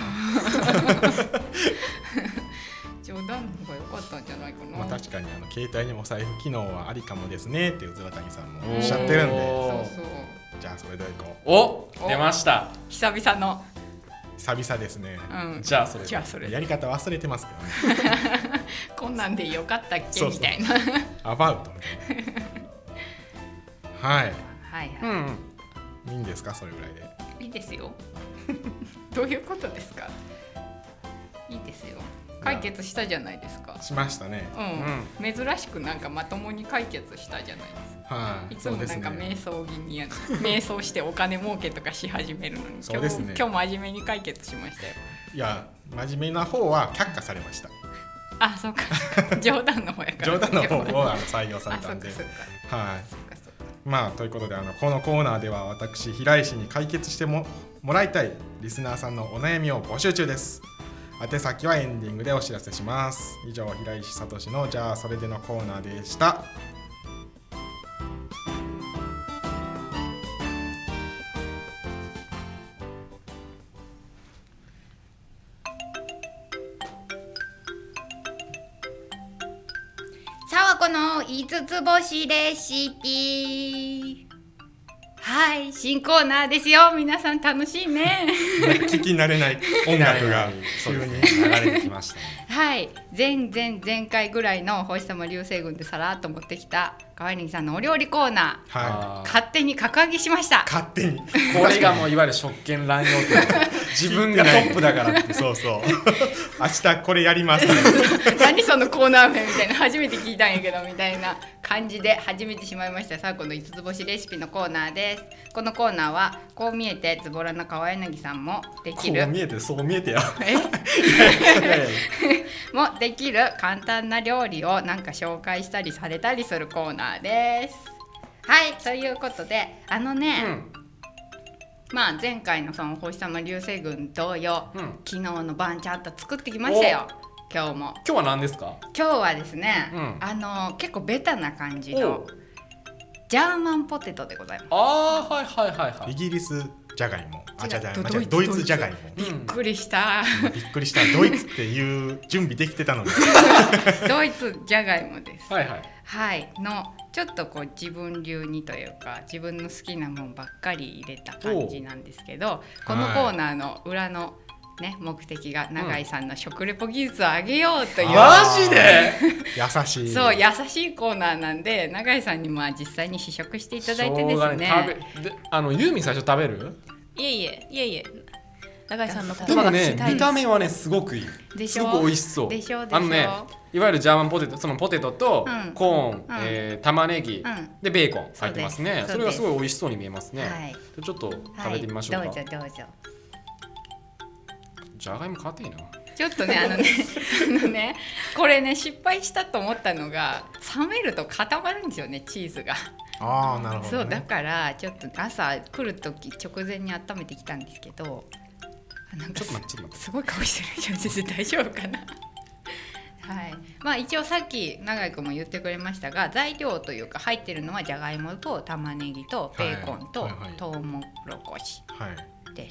冗談の方が良かったんじゃないかな。 まあ確かにあの携帯にもお財布機能はありかもですねってうずらたにさんもおっしゃってるんで、 そうそう。 じゃあそれでいこう。お、出ました。 久々の。 久々ですね。 うん。 じゃあそれ。 じゃあそれ。 やり方忘れてますけどね。 こんなんでよかったっけみたいな。 アバウトみたいな。はい。 はいはい。 うん。 いいんですかそれぐらいで。 いいですよ。どういうことですか？いいですよ。解決したじゃないですか。 しましたね。 うん。珍しくなんかまともに解決したじゃないですか。 はい。 いつもなんか瞑想気にやる。瞑想してお金儲けとかし始めるのに、 そうですね。 今日真面目に解決しましたよ。 いや真面目な方は却下されました。 あ、そうか。冗談の方やから。 冗談の方をあの採用されたんで。はい。まあということであのこのコーナーでは私平石に解決してももらいたいリスナーさんのお悩みを募集中です。宛先はエンディングでお知らせします。以上平石聡のじゃあそれでのコーナーでした。 さわこの五つ星レシピ。はい、新コーナーですよ。皆さん楽しいね。 聞き慣れない音楽が急に流れてきましたね。 はい、前前前回ぐらいの星様流星群でさらっと持ってきた川柳さんのお料理コーナー、はい、勝手に格上げしました。 勝手にこれがもういわゆる職権乱用というか自分がトップだからってそうそう明日これやります、ね、 何そのコーナー名みたいな、初めて聞いたんやけどみたいな感じで始めてしまいました。さあこの五つ星レシピのコーナーです。このコーナーはこう見えてズボラな川柳さんもできる、 こう見えてそう見えてやえもできる簡単な料理をなんか紹介したりされたりするコーナーです。はい、ということであのね、うん、まあ前回のその星様流星群同様、うん、昨日の晩ちゃんと作ってきましたよ。今日も。 今日は何ですか？ 今日はですね、うん、あの結構ベタな感じのジャーマンポテトでございます。 あーはいはいはいはい。 イギリスじゃがいも、あ、じゃじゃドイツじゃがいも。 びっくりした。 びっくりした。ドイツっていう準備できてたのに。 ドイツじゃがいもです。 はいはい。 はいのちょっとこう自分流にというか自分の好きなもんばっかり入れた感じなんですけど、このコーナーの裏のね目的が永井さんの食レポ技術を上げようという、うん、 マジで優しいそう優しいコーナーなんで永井さんにまあ実際に試食していただいてですね。 食べであのユーミン最初食べる？ いえいえいえいえ永井さんの言葉が聞きたいです。 でもね見た目はねすごくいい。 でしょ？ すごく美味しそう。 でしょでしょ。 あのねいわゆるジャーマンポテト、そのポテトとコーン、うんえー、玉ねぎ、うん、でベーコン入ってますね。 そ, それがすごい美味しそうに見えますね、はい、ちょっと食べてみましょうか、 はい、どうぞどうぞ。 じゃがいも硬いな。 ちょっとねあのねあのねこれね失敗したと思ったのが冷めると固まるんですよね、チーズが。 あーなるほど、ね、 そうだからちょっと朝来る時直前に温めてきたんですけど、なんかちょっと待ってちょっと待ってすごい香りしてるじゃん。先生大丈夫かなはい、まあ一応さっき永井君も言ってくれましたが、材料というか入ってるのはじゃがいもと玉ねぎとベーコンとトウモロコシです、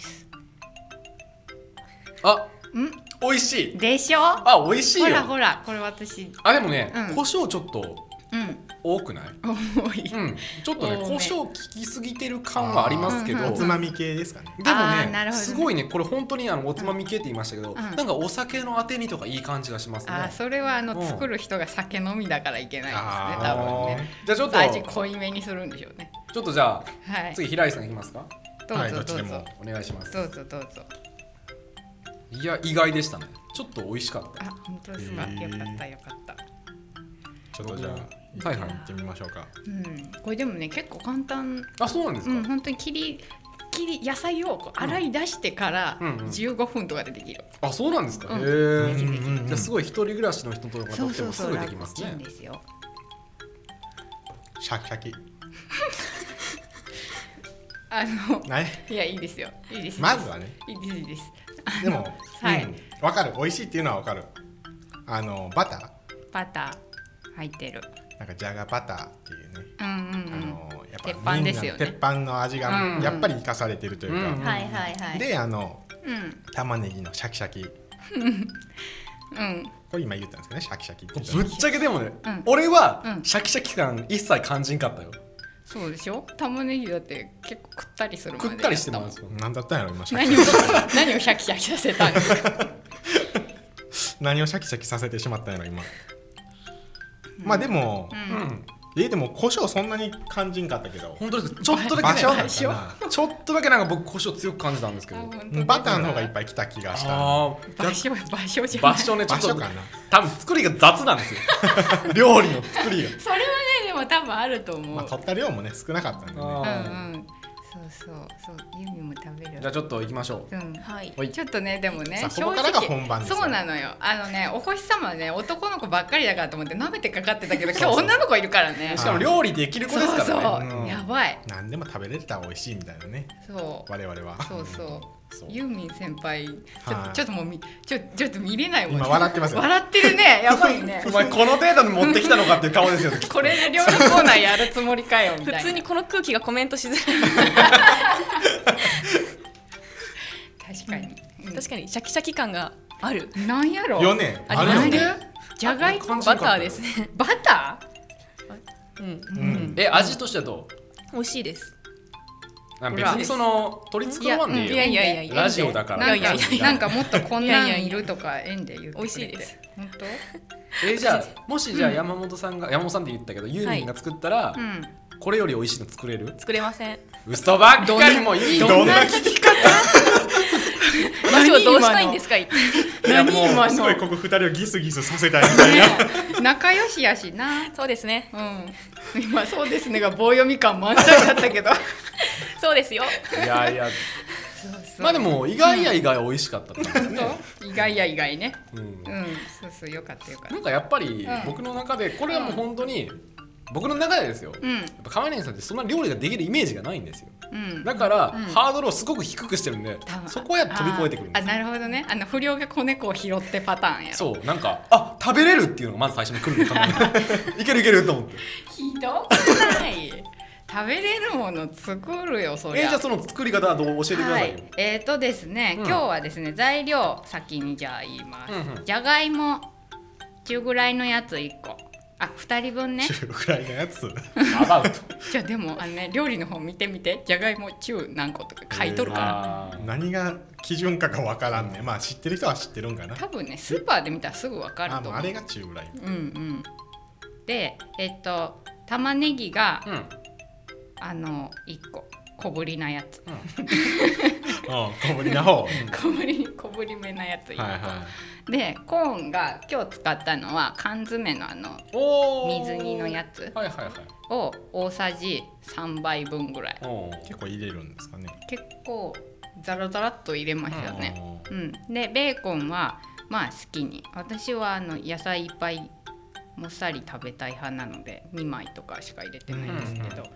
はい、あ、ん美味しいでしょ。 あ、美味しいよ。 ほらほらこれ私あでもね、 うん、 胡椒ちょっと多くない？ 多い、 うん、ちょっとね胡椒効きすぎてる感はありますけど、 おつまみ系ですかね。 でも ね, ねすごいねこれ本当にあのおつまみ系って言いましたけど、うん、なんかお酒のあてにとかいい感じがしますね。 あそれはあの、うん、作る人が酒飲みだからいけないですね多分ね。 じゃあちょっと味濃いめにするんでしょうね。 ちょっとじゃあ、 はい、 次平井さんいきますか。 どうぞ、はい、 どっちでもお願いします。 どうぞどうぞ。 いや意外でしたね。ちょっと美味しかった。 あ本当ですか。よかったよかった。 ちょっとじゃあはいはい行ってみましょうか。 うん、これでもね結構簡単。 あそうなんですか。 うん、本当に切り切り野菜をこう洗い出してからじゅうごふんとかでできる。 うんうん、あそうなんですか。 うん、 へえ。じゃあすごい一人暮らしの人とかとってもすぐできますね。そうそうそう楽ちんですよ。 シャキシャキ。 あのいやいいですよいいです。 まずはね。 いいですいいです。 でもはい、 うん、分かる美味しいっていうのは分かる。あのバター。 バター入ってる。 なんかジャガバターっていうね、 うんうんうん、 あのやっ鉄板ですよね。 鉄板の味がやっぱり生かされてるというか、 うんうん、はいはいはい。 であの、 うん、 玉ねぎのシャキシャキうん、 これ今言ったんですかね、シャキシャキってぶっちゃけでもね、うん、俺はシャキシャキ感一切感じんかったよ。 そうでしょ。玉ねぎだって結構食ったりするまで食ったりしてますよ。 何だったんやろ今シャキシャキ何をシャキシャキさせたんですか何をシャキシャキさせてしまったんやろ今、うん、まあでも、うんうんえでも胡椒そんなに感じんかったけど。 本当ですか。ちょっとだけね、ちょっとだけなんか僕胡椒強く感じたんですけど、 バターの方がいっぱいきた気がした。 あ場所場所じゃない。 場所ね、ちょっと多分作りが雑なんですよ料理の作りが。 それはねでも多分あると思う。 まあ取った量もね少なかったんでね。うんうん。 そうそうそうユミも食べる。 じゃあちょっと行きましょう。 うん、はい。ちょっとねでもね正直ここからが本番ですよ。 そうなのよ。あのねお星様はね男の子ばっかりだからと思って舐めてかかってたけど今日女の子いるからね。 しかも料理できる子ですからね。 そうそう、うん、やばい。 何でも食べれたら美味しいみたいなね。 そう。 我々は。 そうそう。ユーミン先輩ちょっとちょっともうみちょちょっと見れないもん。 今笑ってますよ。 笑ってるね。やばいね。 お前この程度に持ってきたのかっていう顔ですよ。 これで料理コーナーやるつもりかよみたいな。 普通にこの空気がコメントしづらい。 確かに、 うん、確かにシャキシャキ感がある。 なんやろ。 よね。 あるね。じゃがいもバターですね。 バター？うん。 うん。え味としてはどう？美味しいです。 別にその取り繕わんでいいよ。 いやいやいやラジオだから。 なんかなんかもっとこんなんいるとか縁で言ってくれて。 美味しいです。 本当？ えじゃあもしじゃあ山本さんが山本さんって言ったけどユーミンが作ったらこれより美味しいの作れる？ 作れません。 嘘ばっかりもいい。 どんな聞き方？ 私をどうしたいんですか？ 何今のすごいここふたりをギスギスさせたいみたいな。仲良しやしな。 そうですね。 うん。今そうですねが棒読み感満載だったけど。 そうですよ。 いやいや。まあでも意外や意外美味しかったですね。 意外や意外ね。うん。うん。そうそうよかったよかった。 なんかやっぱり僕の中でこれはもう本当に。僕の中でですよ、うん、やっぱ川柳さんってそんな料理ができるイメージがないんですよ、うん、だから、うん、ハードルをすごく低くしてるんでそこはやっ飛び越えてくるんです。 あ、なるほどね。あの不良が子猫を拾ってパターンやろ。 そうなんかあ食べれるっていうのがまず最初に来るのかいけるいけると思ってひどくない食べれるもの作るよそりゃ。 えー、じゃあその作り方はどう教えてくださいよ。はい、 えーとですね、うん、今日はですね材料先にじゃあ言います、うんうん、じゃがいも中ぐらいのやついっこ、あ、ふたりぶんね。 中ぐらいのやつアバウトじゃあでもあの、ね、料理の本見てみて。じゃがいも中何個とか書いとるから、 えー、何が基準かが分からんね。まあ知ってる人は知ってるんかな。 多分ねスーパーで見たらすぐ分かると思う。 あ, あれが中ぐらい。 うんうん。でえっと玉ねぎが、うん、あのいっこ小ぶりなやつ、うん、 小ぶりな方小ぶり小ぶりめなやついっこ、はいはい、でコーンが今日使ったのは缶詰のあの水煮のやつを大さじさんばいぶんぐらい。 結構入れるんですかね。 結構ザラザラっと入れましたよね、うん、でベーコンはまあ好きに。私はあの野菜いっぱいもっさり食べたい派なのでにまいとかしか入れてないんですけど、うんうん、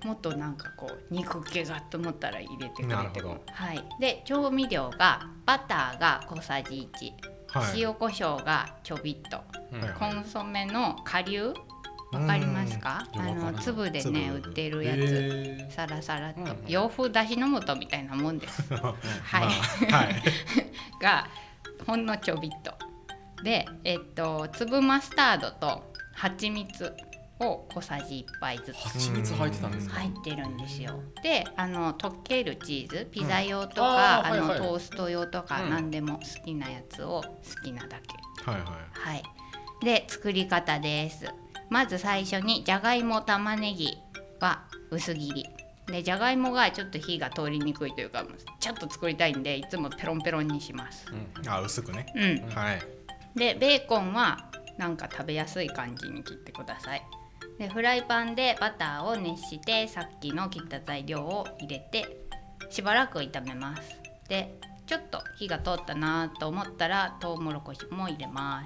もっとなんかこう肉気がと思ったら入れてくれても、はい、で調味料がバターが小さじいち、はい、塩コショウがちょびっと、はい、コンソメの顆粒わかりますか？あの粒でね売ってるやつ、サラサラっと、うん、洋風だしの素みたいなもんですはい、まあはい、がほんのちょびっとで、えっと粒マスタードと蜂蜜を小さじいっぱいずつ。 蜂蜜入ってたんですか？ 入ってるんですよ。であの溶けるチーズピザ用とか、うん、ああの、はいはい、トースト用とか、うん、何でも好きなやつを好きなだけ。はいはいはい。で作り方です。まず最初にじゃがいも玉ねぎは薄切りで、じゃがいもがちょっと火が通りにくいというかちょっと作りたいんでいつもペロンペロンにします、 うん、あ薄くね、 うんはい、 でベーコンはなんか食べやすい感じに切ってください。でフライパンでバターを熱してさっきの切った材料を入れてしばらく炒めます。でちょっと火が通ったなと思ったらトウモロコシも入れます。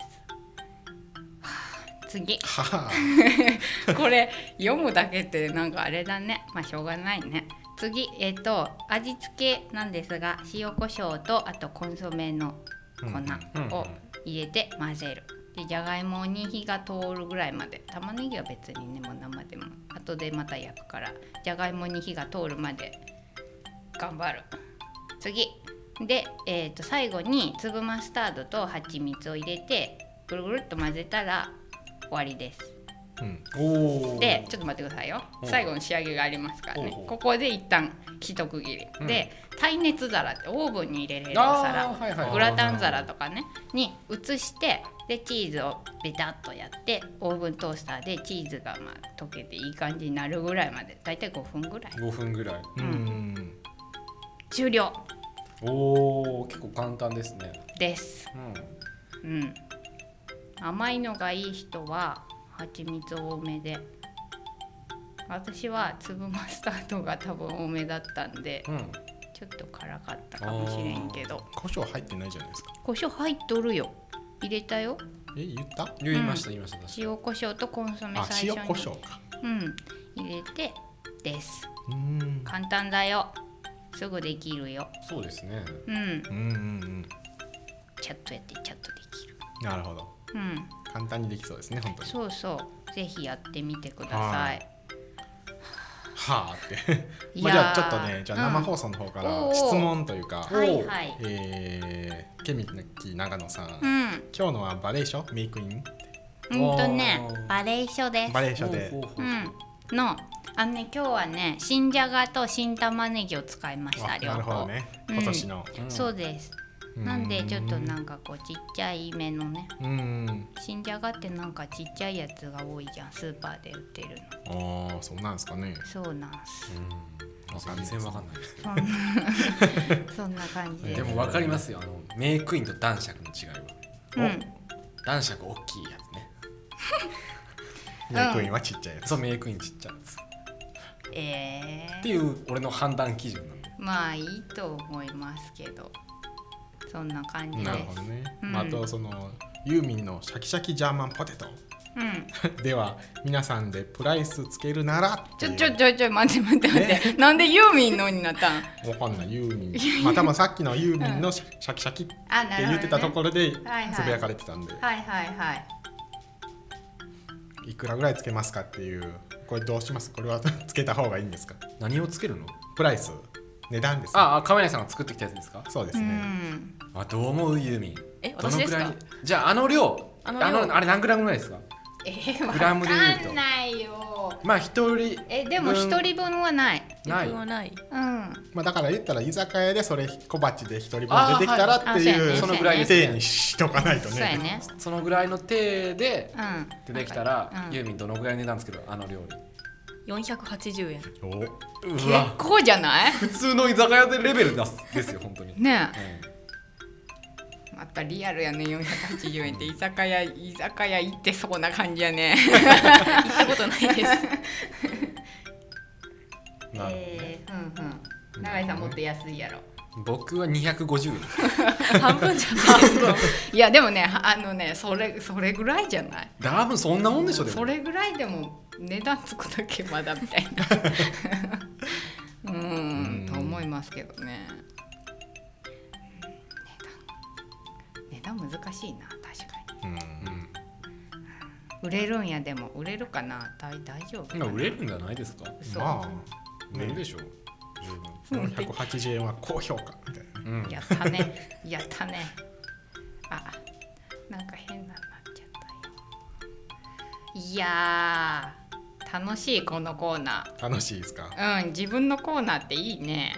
次これ読むだけってなんかあれだね。まあしょうがないね。次えっと味付けなんですが塩コショウとあとコンソメの粉を入れて混ぜる、 でじゃがいもに火が通るぐらいまで、玉ねぎは別にねもう生でも後でまた焼くから、じゃがいもに火が通るまで頑張る。次で、えー、と最後に粒マスタードと蜂蜜を入れてぐるぐるっと混ぜたら終わりです。 うん、 おでちょっと待ってくださいよ、最後の仕上げがありますからね。ここで一旦一区切り、うん、で耐熱皿ってオーブンに入れれる皿、はいはい、グラタン皿とかねに移して、でチーズをベタっとやってオーブントースターでチーズがまあ溶けていい感じになるぐらいまで、だいたいごふんぐらい。 ごふんぐらい、 うん、終了。 おー、結構簡単ですね。 です、うんうん、甘いのがいい人は蜂蜜多めで、私は粒マスタードが多分多めだったんで、うん、ちょっと辛かったかもしれんけど。 胡椒入ってないじゃないですか。 胡椒入っとるよ、入れたよ。 え、言った？ 言いました、うん、言いました。 塩胡椒とコンソメ最初に、 あ、塩胡椒か、 うん、入れてです。うん、簡単だよ、すぐできるよ。 そうですね、 うん、うんうんうん、 ちゃっとやってちゃっとできる。 なるほど、 うん、 簡単にできそうですね、本当に。 そうそう、ぜひやってみてください。 はあってまあじゃあちょっとね、じゃあ生放送の方から質問というか、 うん、はいはい、 えー、ケミキ長野さん、 うん、 今日のはバレーショメイクイン？ うんとね、バレーショです。 バレーショで、 うん、のあのね、今日はね新じゃがと新玉ねぎを使いました。両方。 なるほどね、今年の、 うん、そうです。なんでちょっとなんかこうちっちゃいめのね、うん、新じゃがってなんかちっちゃいやつが多いじゃん、スーパーで売ってるの。ああ、そうなんですかね。 そうなんす。 うん、全然わかんないですけどそんな感じです。 でもわかりますよ、あのメイクインと男爵の違いは。 うん、 男爵大きいやつねメイクインはちっちゃいやつ。 そう、メイクインちっちゃいやつ、 えー、 っていう俺の判断基準なんで。 まあいいと思いますけど、そんな感じです。 なるほどね、うん、あとそのユーミンのシャキシャキジャーマンポテト、うん、では皆さんでプライスつけるならちょちょちょちょ待って待って待って、ね、なんでユーミンのになったん？ わかんない、ユーミンまあ多分さっきのユーミンのシャキシャキって言ってたところでつぶやかれてたんで、 はいはいはい、 いくらぐらいつけますかっていう、これどうします？これはつけた方がいいんですか？ 何をつけるの？ プライス、値段です、ね。 ああ、亀梨さんが作ってきたやつですか？ そうですね。 あ、どう思うユーミン？ え、私ですか？ じゃああの量、あの量、あのあれ何グラムぐらいですか？ えー、 グラムで言うと。 わかんないよ。 まあ一人。 え、でも一人分はない。 ない。 分はない。 うん。 まあだから言ったら居酒屋でそれ小鉢で一人分出てきたらっていうそのぐらいの体にしとかないとね。 そうやね。 そのぐらいの体で出てきたら、ユーミンどのぐらい値段つける？あの料理。 よんひゃくはちじゅうえん。 お、 結構じゃない？ 普通の居酒屋でレベルですですよ本当に。 ねえ。うん、またリアルやね、よんひゃくはちじゅうえんって居酒屋居酒屋行ってそうな感じやね。 行ったことないです。 えー、うんうん。永井さんもっと安いやろ。 僕はにひゃくごじゅうえん。 半分じゃないですか。 いやでもね、あのね、それそれぐらいじゃない？ 多分そんなもんでしょ。でもそれぐらいでも値段つくだけまだみたいな。うーんと思いますけどね。値段値段難しいな、確かに。うん、売れるんや、でも売れるかな、大大丈夫かな。 売れるんじゃないですか。 まあ売れるでしょ。 よんひゃくはちじゅうえんは高評価みたいな、 うん、やったねやったね。あ、なんか変なになっちゃったよ。いやー、楽しいこのコーナー。楽しいですか？ うん、自分のコーナーっていいね。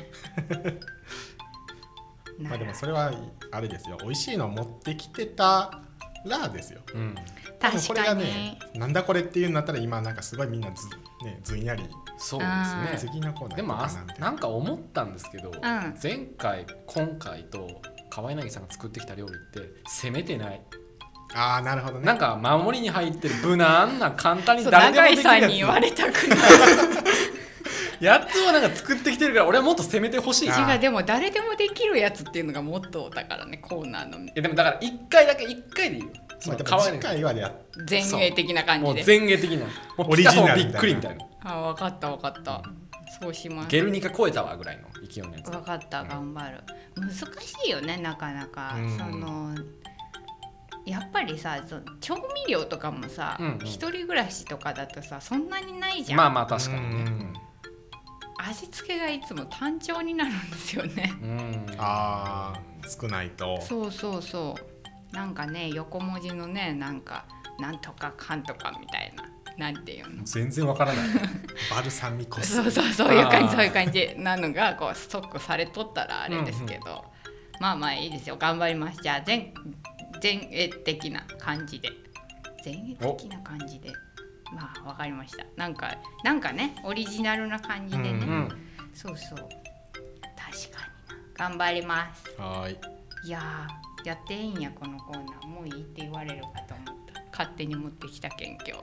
まあでもそれはあれですよ、美味しいの持ってきてたらですよ、うん、 確かに。 これがね、なんだこれっていうんだったら今なんかすごいみんな ず,、ね、ずんやり。 そうですね。次のコーナーでもなんか思ったんですけど、うん、前回今回と河合凪さんが作ってきた料理って攻めてない。 ああ、なるほどね。 なんか守りに入ってる無難な簡単に誰でもできるやつ。 永井さんに言われたくないやつをなんか作ってきてるから、俺はもっと攻めてほしい。 違う、でも誰でもできるやつっていうのがモットーだからね、コーナーの。 え、でもだからいっかいだけいっかいでいいよ。 その次回はでやっ前衛的な感じで。 もう前衛的な。 オリジナルびっくりみたいな。 あ、分かった分かった。そうします。 ゲルニカ超えたわぐらいの勢いのやつ。 分かった、頑張る。難しいよね、なかなか。そのやっぱりさ調味料とかもさ、うんうん、一人暮らしとかだとさそんなにないじゃん。 まあまあ確かにね、うん、 味付けがいつも単調になるんですよね、 うん、あー少ないと。 そうそうそうなんかね横文字のねなんかなんとかかんとかみたいななんていうの全然わからないバルサミコ酢そうそうそういう感じそういう感じなのがこうストックされとったらあれですけど、うんうん、まあまあいいですよ頑張ります。じゃあ全前衛的な感じで前衛的な感じでまあわかりました。なんかなんかねオリジナルな感じでね、うんうん、そうそう確かにな頑張ります。 はい。 いややっていいんやこのコーナーもういいって言われるかと思った勝手に持ってきた研究、うん、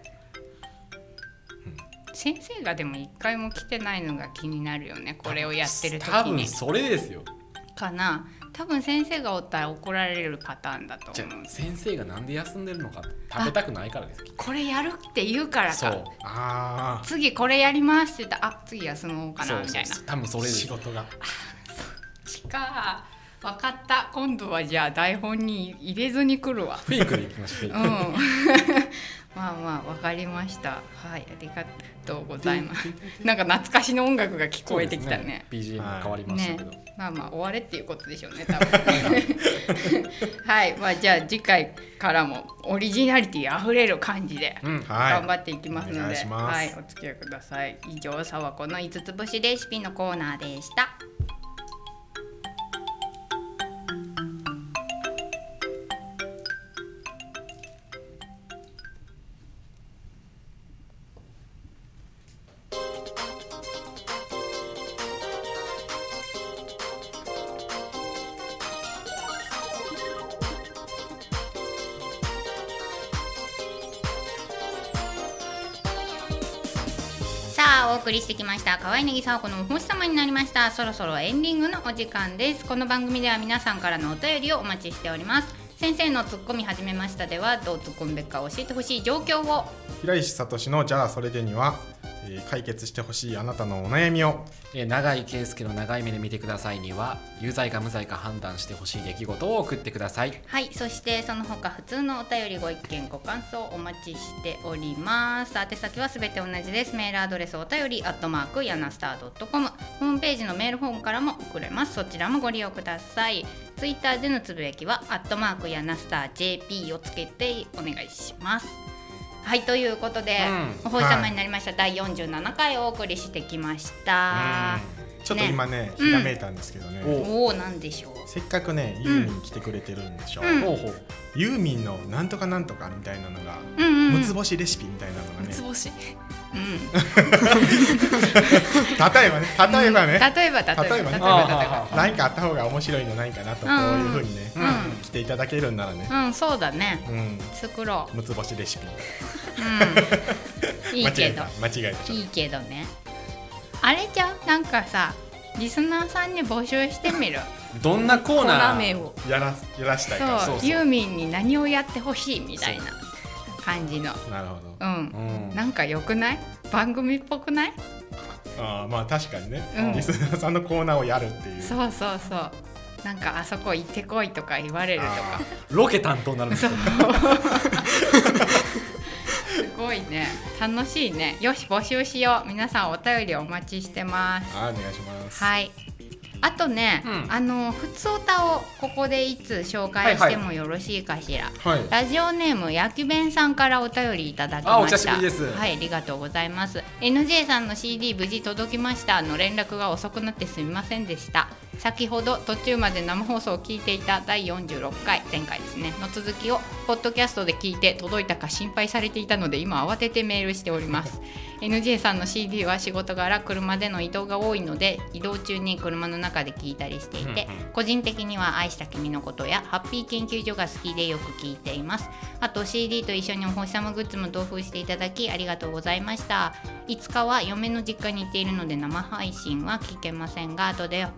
先生がでも一回も来てないのが気になるよねこれをやってる時に。 多分それですよかな。多分先生がおったら怒られるパターンだと思う。 先生がなんで休んでるのか食べたくないからです。 これやるって言うからか。 そうあ次これやりますって言ったらあ次休もうかなみたいな。 そうそう多分それです仕事が。 そっちか分かった今度はじゃあ台本に入れずに来るわ。 フェイクでいきましょう。うんまあまあ分かりました。はいありがとうございます。なんか懐かしの音楽が聞こえてきたね。 ね ビージーエム 変わりましたけど、ね、 まあまあ終われっていうことでしょうね多分はいまあじゃあ次回からもオリジナリティあふれる感じで頑張っていきますので、うんはい、おはい、お付き合いください。以上さわこの五つ星レシピのコーナーでした。お送りしてきました河合ネギさわこのお星様になりました。そろそろエンディングのお時間です。この番組では皆さんからのお便りをお待ちしております。先生のツッコミ始めましたではどう突っ込むべきか教えてほしい状況を平石聡のじゃあそれでには、えー、解決してほしいあなたのお悩みを、 えー、長井圭介の長い目で見てくださいには有罪か無罪か判断してほしい出来事を送ってください。 はい、そしてその他普通のお便りご意見ご感想お待ちしております。宛先はすべて同じです。メールアドレスお便りアットマークヤナスター .com ホームページのメールフォームからも送れます。そちらもご利用ください。ツイッターでのつぶやきはアットマークヤナスター ジェーピー をつけてお願いします。はいということで、うん、お星様になりました、はい、だいよんじゅうななかいお送りしてきました、 うん、ちょっと今 ね, ねひらめいたんですけどね、 うん、おおなんでしょう。 せっかくねユーミン来てくれてるんでしょ、うん、ユーミンのなんとかなんとかみたいなのが、うんうん、六つ星レシピみたいなのがね六つ星うん、例えばね例えばね、 うん、例えば例えば例えばね何かあった方が面白いのないかなとこういう風にね、うんうん、来ていただけるんならね、 うん、そうだね、うん、作ろう六つ星レシピ、 うん、いいけど間違えたいいけどねあれじゃうなんかさリスナーさんに募集してみるどんなコーナーをや ら, やらしたいかそうそうそうユーミンに何をやってほしいみたいな感じのなるほど、 うんうん、なんか良くない番組っぽくないあまあ確かにね、うん、リスナーさんのコーナーをやるっていうそうそうそうなんかあそこ行ってこいとか言われるとかロケ担当になるんですよすごいね楽しいねよし募集しよう皆さんお便りお待ちしてますあお願いしますはいあとね、うん、あのふつおたをここでいつ紹介してもよろしいかしら、はいはい、ラジオネームやきべんさんからお便りいただきました。 あお久しぶりです。 はいありがとうございます。 エヌジェー さんの シーディー 無事届きましたの連絡が遅くなってすみませんでした。先ほど途中まで生放送を聞いていただいよんじゅうろっかい前回ですねの続きをポッドキャストで聞いて届いたか心配されていたので今慌ててメールしておりますエヌジェー さんの シーディー は仕事柄車での移動が多いので移動中に車の中で聞いたりしていて、うんうん、個人的には愛した君のことやハッピー研究所が好きでよく聞いています。あと シーディー と一緒にお星様グッズも同封していただきありがとうございました。いつかは嫁の実家に行っているので生配信は聞けませんが後でポッドキャスト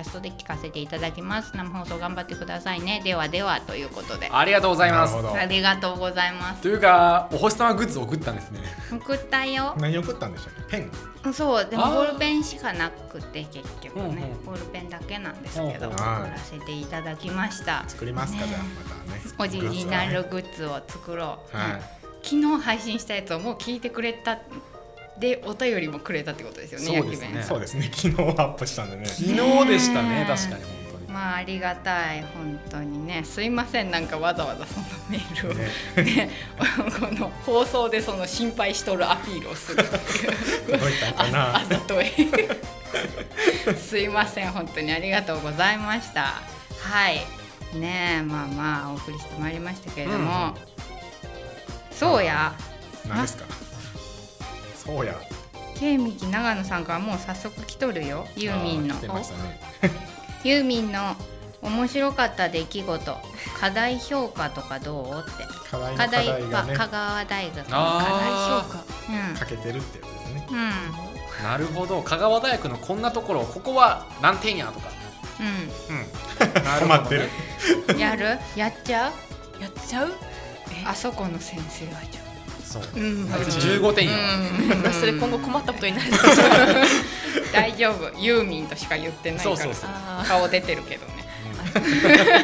ストで聞かせていただきます。生放送頑張ってくださいね。ではではということで、 ありがとうございます。 ありがとうございます。 というかお星様グッズ送ったんですね。 送ったよ。 何送ったんでしたっけ？ペン？ そうでもボールペンしかなくて結局ね、 うんうん、 ボールペンだけなんですけど、 うん送らせていただきました。 作りますか、ね、じゃあまたね。 オリジナルグッズを作ろう、 はい、 うん、昨日配信したやつをもう聞いてくれたでお便りもくれたってことですよね。 そうですね。 そうですね。昨日アップしたんでね。 昨日でしたね。確かに本当に。 まあありがたい本当にね。すいませんなんかわざわざそのメールをね、ねこの放送でその心配しとるアピールをするっていう届いたかな。 あざといすいません本当にありがとうございました。はいねえまあまあお送りしてまいりましたけれども、うん、そうや何ですか。そうやケイミキ長野さんからもう早速来とるよ。ユーミンの、 来てましたね、 ユーミンの面白かった出来事課題評価とかどうって課題の課題がね、 香川大学の課題評価、 うん、かけてるってやつですね、 うん、 なるほど。香川大学のこんなところここは何点やとか、 うんうん、 困ってるやるやっちゃうやっちゃうあそこの先生はじゃそう、 うん、 じゅうごてんよ、 うん、それ今後困ったことになる大丈夫ユーミンとしか言ってないから。 そうそうそう顔出てるけどね、うん、まあ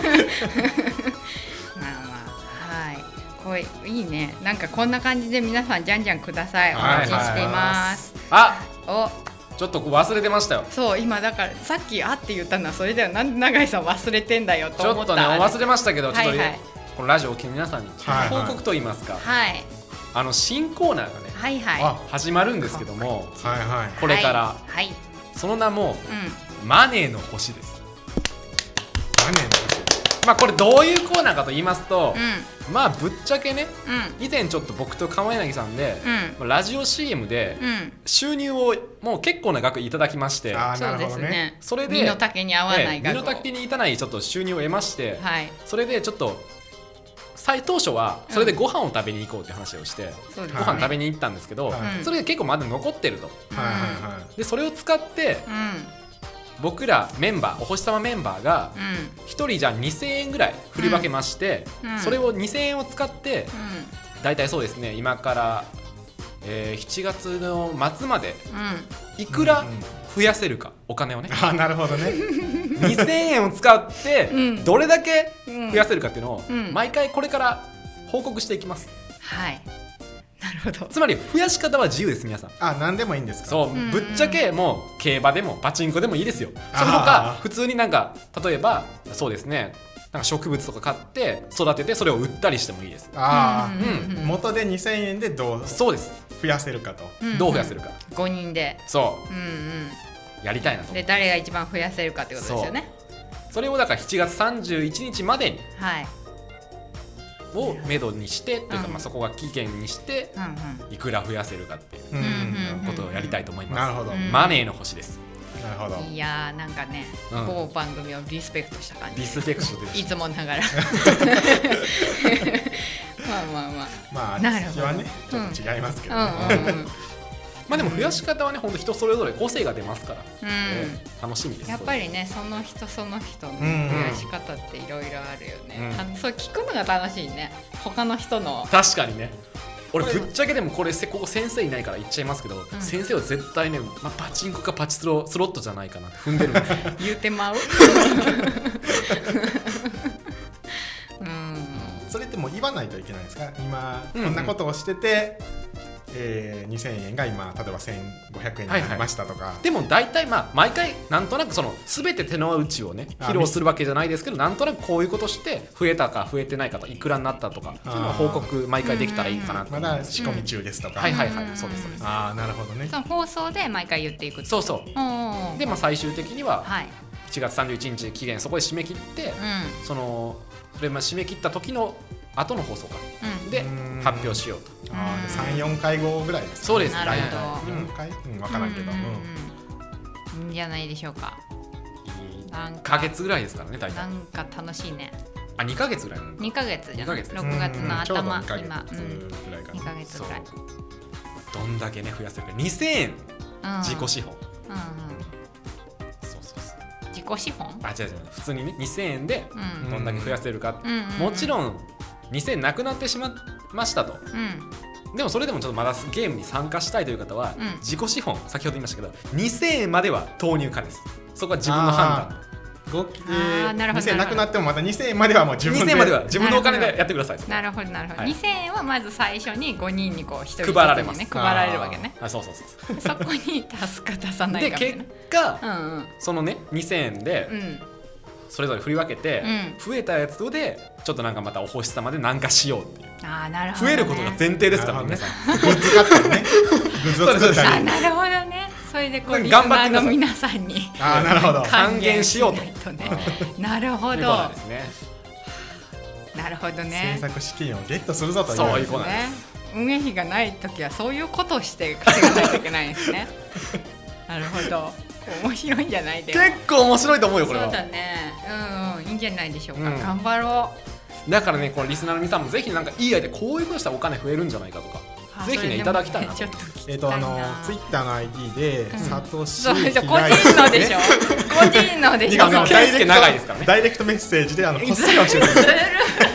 まあはいこれいいね。なんかこんな感じで皆さんじゃんじゃんください。お待ちしています。 あおちょっと忘れてましたよ。 そう今だからさっきあって言ったのはそれだよ。なんで永井さん忘れてんだよと思った。 ちょっとね忘れましたけど、ちょっと、 はいはい、 このラジオを聞き皆さんに報告と言いますか、 はい、 あの新コーナーがね、 はいはい、 始まるんですけども、 はいはい、 これから、 はいはい、 その名も、 うん、 マネーの星です。 マネーの星。 まあこれどういうコーナーかと言いますと、 うん、 まあぶっちゃけね、 うん、 以前ちょっと僕と川柳さんで、うん、ラジオ シーエム で収入をもう結構な額いただきまして、 あーなるほどね、 それで身の丈に合わない額を、 身の丈に至らないちょっと収入を得まして、 はい、 それでちょっと最当初はそれでご飯を食べに行こうって話をして、うん、ご飯食べに行ったんですけど、はい、それで結構まだ残ってると、 うん、 でそれを使って、うん、僕らメンバーお星様メンバーがひとりじゃあにせんえんぐらい振り分けまして、うん、それをにせんえんを使って、うん、だいたいそうですね今から、えー、しちがつの末までいくら増やせるか、お金をね、 あなるほどねにせんえんを使ってどれだけ増やせるかっていうのを毎回これから報告していきます、 うん、はいなるほど。 つまり増やし方は自由です皆さん。 あ何でもいいんですか。 そう、ぶっちゃけもう競馬でもパチンコでもいいですよ。その他普通になんか例えばそうですねなんか植物とか買って育ててそれを売ったりしてもいいです。 ああ、うん、元でにせんえんでどうそうです増やせるかと、 うんうん、 どう増やせるかごにんでそう、 うんうん、 やりたいなと。 で誰が一番増やせるかってことですよね。 そ, それをだからしちがつさんじゅういちにちまでに、 はい、 をめどにしてというか、うん、まあそこが期限にして、 うんうん、 いくら増やせるかっていうことをやりたいと思います。 なるほど、 マネーの星です。 なるほど。 いやーなんかね、うん、某番組をリスペクトした感じ。 リスペクトです。 いつもながらまあまあまあまあ味はねちょっと違いますけどね、うんうんうんうん、 まあでも増やし方はね本当人それぞれ個性が出ますから、うんえー、楽しみです。 やっぱりねその人その人の増やし方っていろいろあるよね、うんうん、そう聞くのが楽しいね他の人の。 確かにね俺ぶっちゃけでもこれここ先生いないから言っちゃいますけど、うん、先生は絶対ね、まあ、パチンコかパチスロスロットじゃないかなって踏んでるんですよ言うてまううん、それってもう言わないといけないですか今、うんうん、こんなことをしてて、えー、にせんえんが今例えばせんごひゃくえんになりましたとか、はいはい、 でも大体まあ毎回なんとなくその全て手の内をね披露するわけじゃないですけどなんとなくこういうことして増えたか増えてないかといくらになったとかそういうのを報告毎回できたらいいかなと。 まだ仕込み中ですとか、 うん、はいはいはいそうですそうです。 ああなるほどね。 その放送で毎回言っていく。 そうそう。でまあ最終的にはしちがつさんじゅういちにち期限そこで締め切って、うん、そのそれまあ締め切った時の後の放送か、うん、で発表しようと。 ああさん、よんかいごぐらいです、ね。 そうです。 なるほど。 よんかい、うん、分からんけど、うんうん、いいんじゃないでしょうか。 なんかかげつぐらいですからね大体。 なんか楽しいね。 あにかげつぐらい。 にかげつじゃん。ろくがつの頭今、うん、にかげつぐらい。 どんだけね増やせるかにせんえん、うん、自己資本。 うんうん、 そうそうそう。 自自己資本あ違う違う普通にねにせんえんでどんだけ増やせるか、 うんうんうん、 もちろんにせんえんなくなってしまいましたと、うん、でもそれでもちょっとまだゲームに参加したいという方は、うん、自己資本先ほど言いましたけどにせんえんまでは投入可です。そこは自分の判断。 合計にせんえんなくなってもまたにせんえんまではもう自分でにせんえんまでは自分のお金でやってください。 なるほどなるほど、はい、にせんえんはまず最初にごにんにこうひとり配られます、 ね、配られるわけね。 あそうそうそうそこに足すか足さないかみたいな。 で結果、 うんうん、 そのねにせんえんで、うんそれぞれ振り分けて、うん、増えたやつでちょっとなんかまたお星様で何かしようっていう。 あなるほど、ね、 増えることが前提ですから皆さん。 グッズ買ったりね。グッズを作ったり。 あなるほどね。それでこうリスナーの皆さんにあなるほど還元しようと。 ね、なるほど。 なるほどね。 制作資金をゲットするぞという。 そういうことなんです。 運営費がないときはそういうことをして稼がないといけないんですね。なるほど。面白いんじゃないでも結構面白いと思うよこれは。 そうだね、うん、うん、いいんじゃないでしょうか、うん、頑張ろう。だからねこのリスナーの皆さんもぜひなんかいいアイデアこういうことしたらお金増えるんじゃないかとかぜひねいただきたいなと。 えっとあのツイッターの アイディー でサトシ個人のでしょ個人のでしょケイスケ長いですからね。 ダイレクトメッセージであのこっそり教えてください。 ずる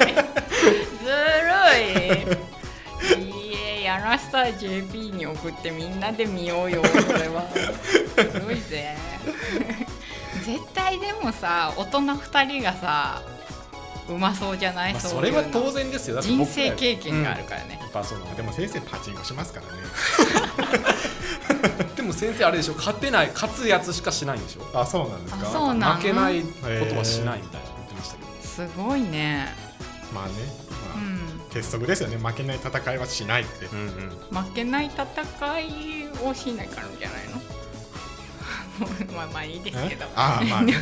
いずるいやらしたい ジェーピー に送ってみんなで見ようよ。それはすごいぜ。絶対でもさ大人ふたりがさうまそうじゃない、 まあ、 そうそれは当然ですよ。だって人生経験があるからね、 うん、そうでも先生パチンコしますからね。でも先生あれでしょ勝てない勝つやつしかしないんでしょ。 あそうなんですか。 そうなの負けないことはしないみたいな言ってましたけど。 すごいね。 まあね、まあうん、鉄則ですよね。負けない戦いはしないって、うんうん、負けない戦いをしないからじゃないの。まあまあいいですけど。 あまあ、ね、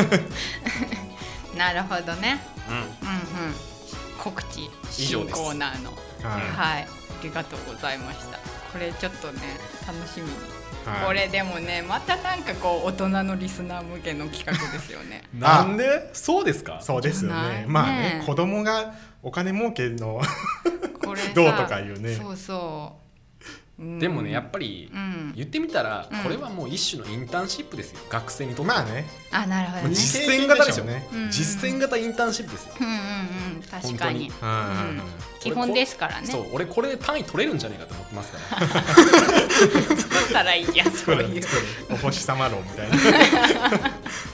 なるほどね、 うん、うんうん告知新コーナーの、はい、はい、ありがとうございました。これちょっとね楽しみに、はい、これでもねまたなんかこう大人のリスナー向けの企画ですよね。 なんでそうですか。 そうですよね。まあね、ね子供がお金儲けのこれどうとかいうね。 そうそうでもねやっぱり言ってみたらこれはもう一種のインターンシップですよ、学生にとって。 まあね。 あなるほどね。 実践型ですよね。実践型インターンシップですよ。 うんうんうん確かに。基本ですからね。 そう俺これで単位取れるんじゃないかと思ってますから。 作ったらいいやそういうお星様論みたいな。まあね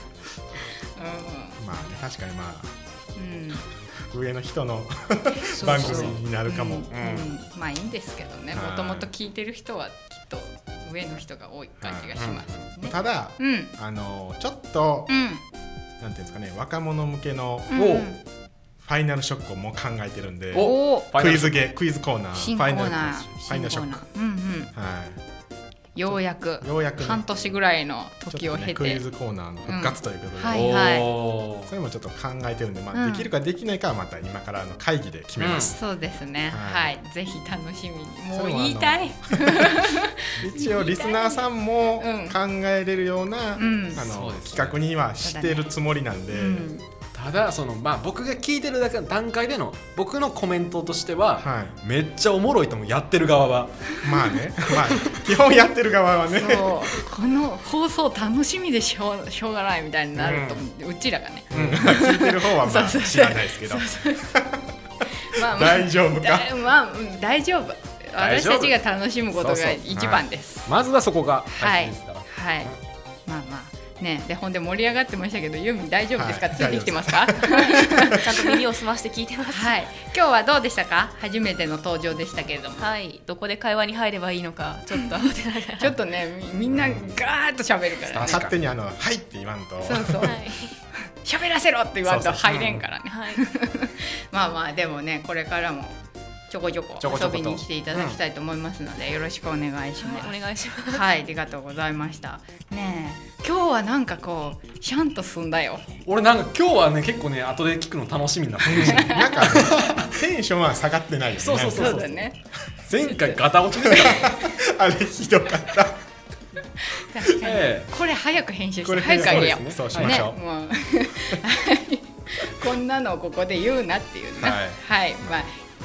確かにまあ。上の人の番組になるかも。 まあいいんですけどね。もともと聞いてる人はきっと上の人が多い感じがしますね。 ただ、うん、あのちょっと、うん、なんていうんですかね若者向けの、うん、ファイナルショックをもう考えてるんで、クイズゲクイズコーナー新コーナーファイナルショック。うんうんはいようやくようやく、ね、 半年ぐらいの時を経て、ね、 クイズコーナーの復活ということで、 うんはいはい、 それもちょっと考えてるんで、まあ、できるかできないかはまた今からの会議で決めます、 うん、そうですね、はい、はい、ぜひ楽しみにもう言いたい一応リスナーさんも考えれるような、うん、あの企画にはしてるつもりなんで、うん、 ただその、まあ、僕が聞いてるだけの段階での僕のコメントとしては、はい、めっちゃおもろいと思うやってる側は。 まあね、まあ、基本やってる側はねそうこの放送楽しみでしょう、しょうがないみたいになると、うん、うちらがね、 うん、聞いてる方はまあ知らないですけどまあ、まあ、大丈夫か、 まあ、大丈夫私たちが楽しむことが一番です。 そうそう、はい、まずはそこが大事ですから、 はい、はい、まあまあね、でほんで盛り上がってましたけどユーミン大丈夫ですか、はい、ついてきてますかちゃんと耳を澄まして聞いてます、 はい、今日はどうでしたか。初めての登場でしたけれども、 はい、どこで会話に入ればいいのかちょっとちょっとねみんなガーッと喋るからね、 勝手にあのはいって言わんとそうそう喋、はい、らせろって言わんと入れんからね、はい、まあまあでもねこれからもちょこちょこ遊びに来ていただきたいと思いますので、うん、よろしくお願いします、 はい、お願いします。 はい、ありがとうございましたね。え今日はなんかこうシャンと済んだよ。 俺なんか今日はね結構ね後で聞くの楽しみになってるしなんか、ね、テンションは下がってないよね。 そうそうそうそう、 そうだね、 前回ガタ落ちですからあれひどかった確かに、えー、これ早く編集して早くあげよう、 ね、そうしましょう、 ね、もうこんなのをここで言うなっていうね、はい、はい、まあ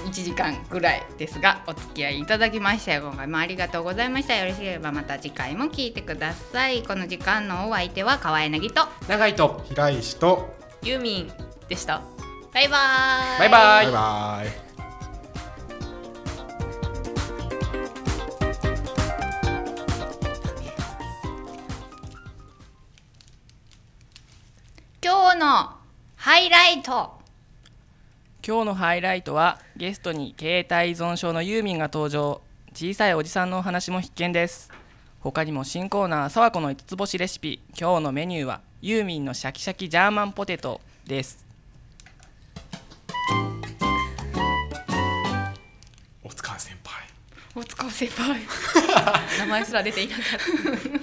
いちじかんぐらいですがお付き合いいただきましたよ。今回もありがとうございました。よろしければまた次回も聞いてください。この時間のお相手は川柳と長井と平石とユーミンでした。 バイバーイ。 バイバイ。 バイバイ。 今日のハイライト。 今日のハイライトはゲストに携帯依存症のユーミンが登場。小さいおじさんのお話も必見です。他にも新コーナーさわこの五つ星レシピ。今日のメニューはユーミンのシャキシャキジャーマンポテトです。 お疲れ先輩。 お疲れ先輩。 名前すら出ていなかった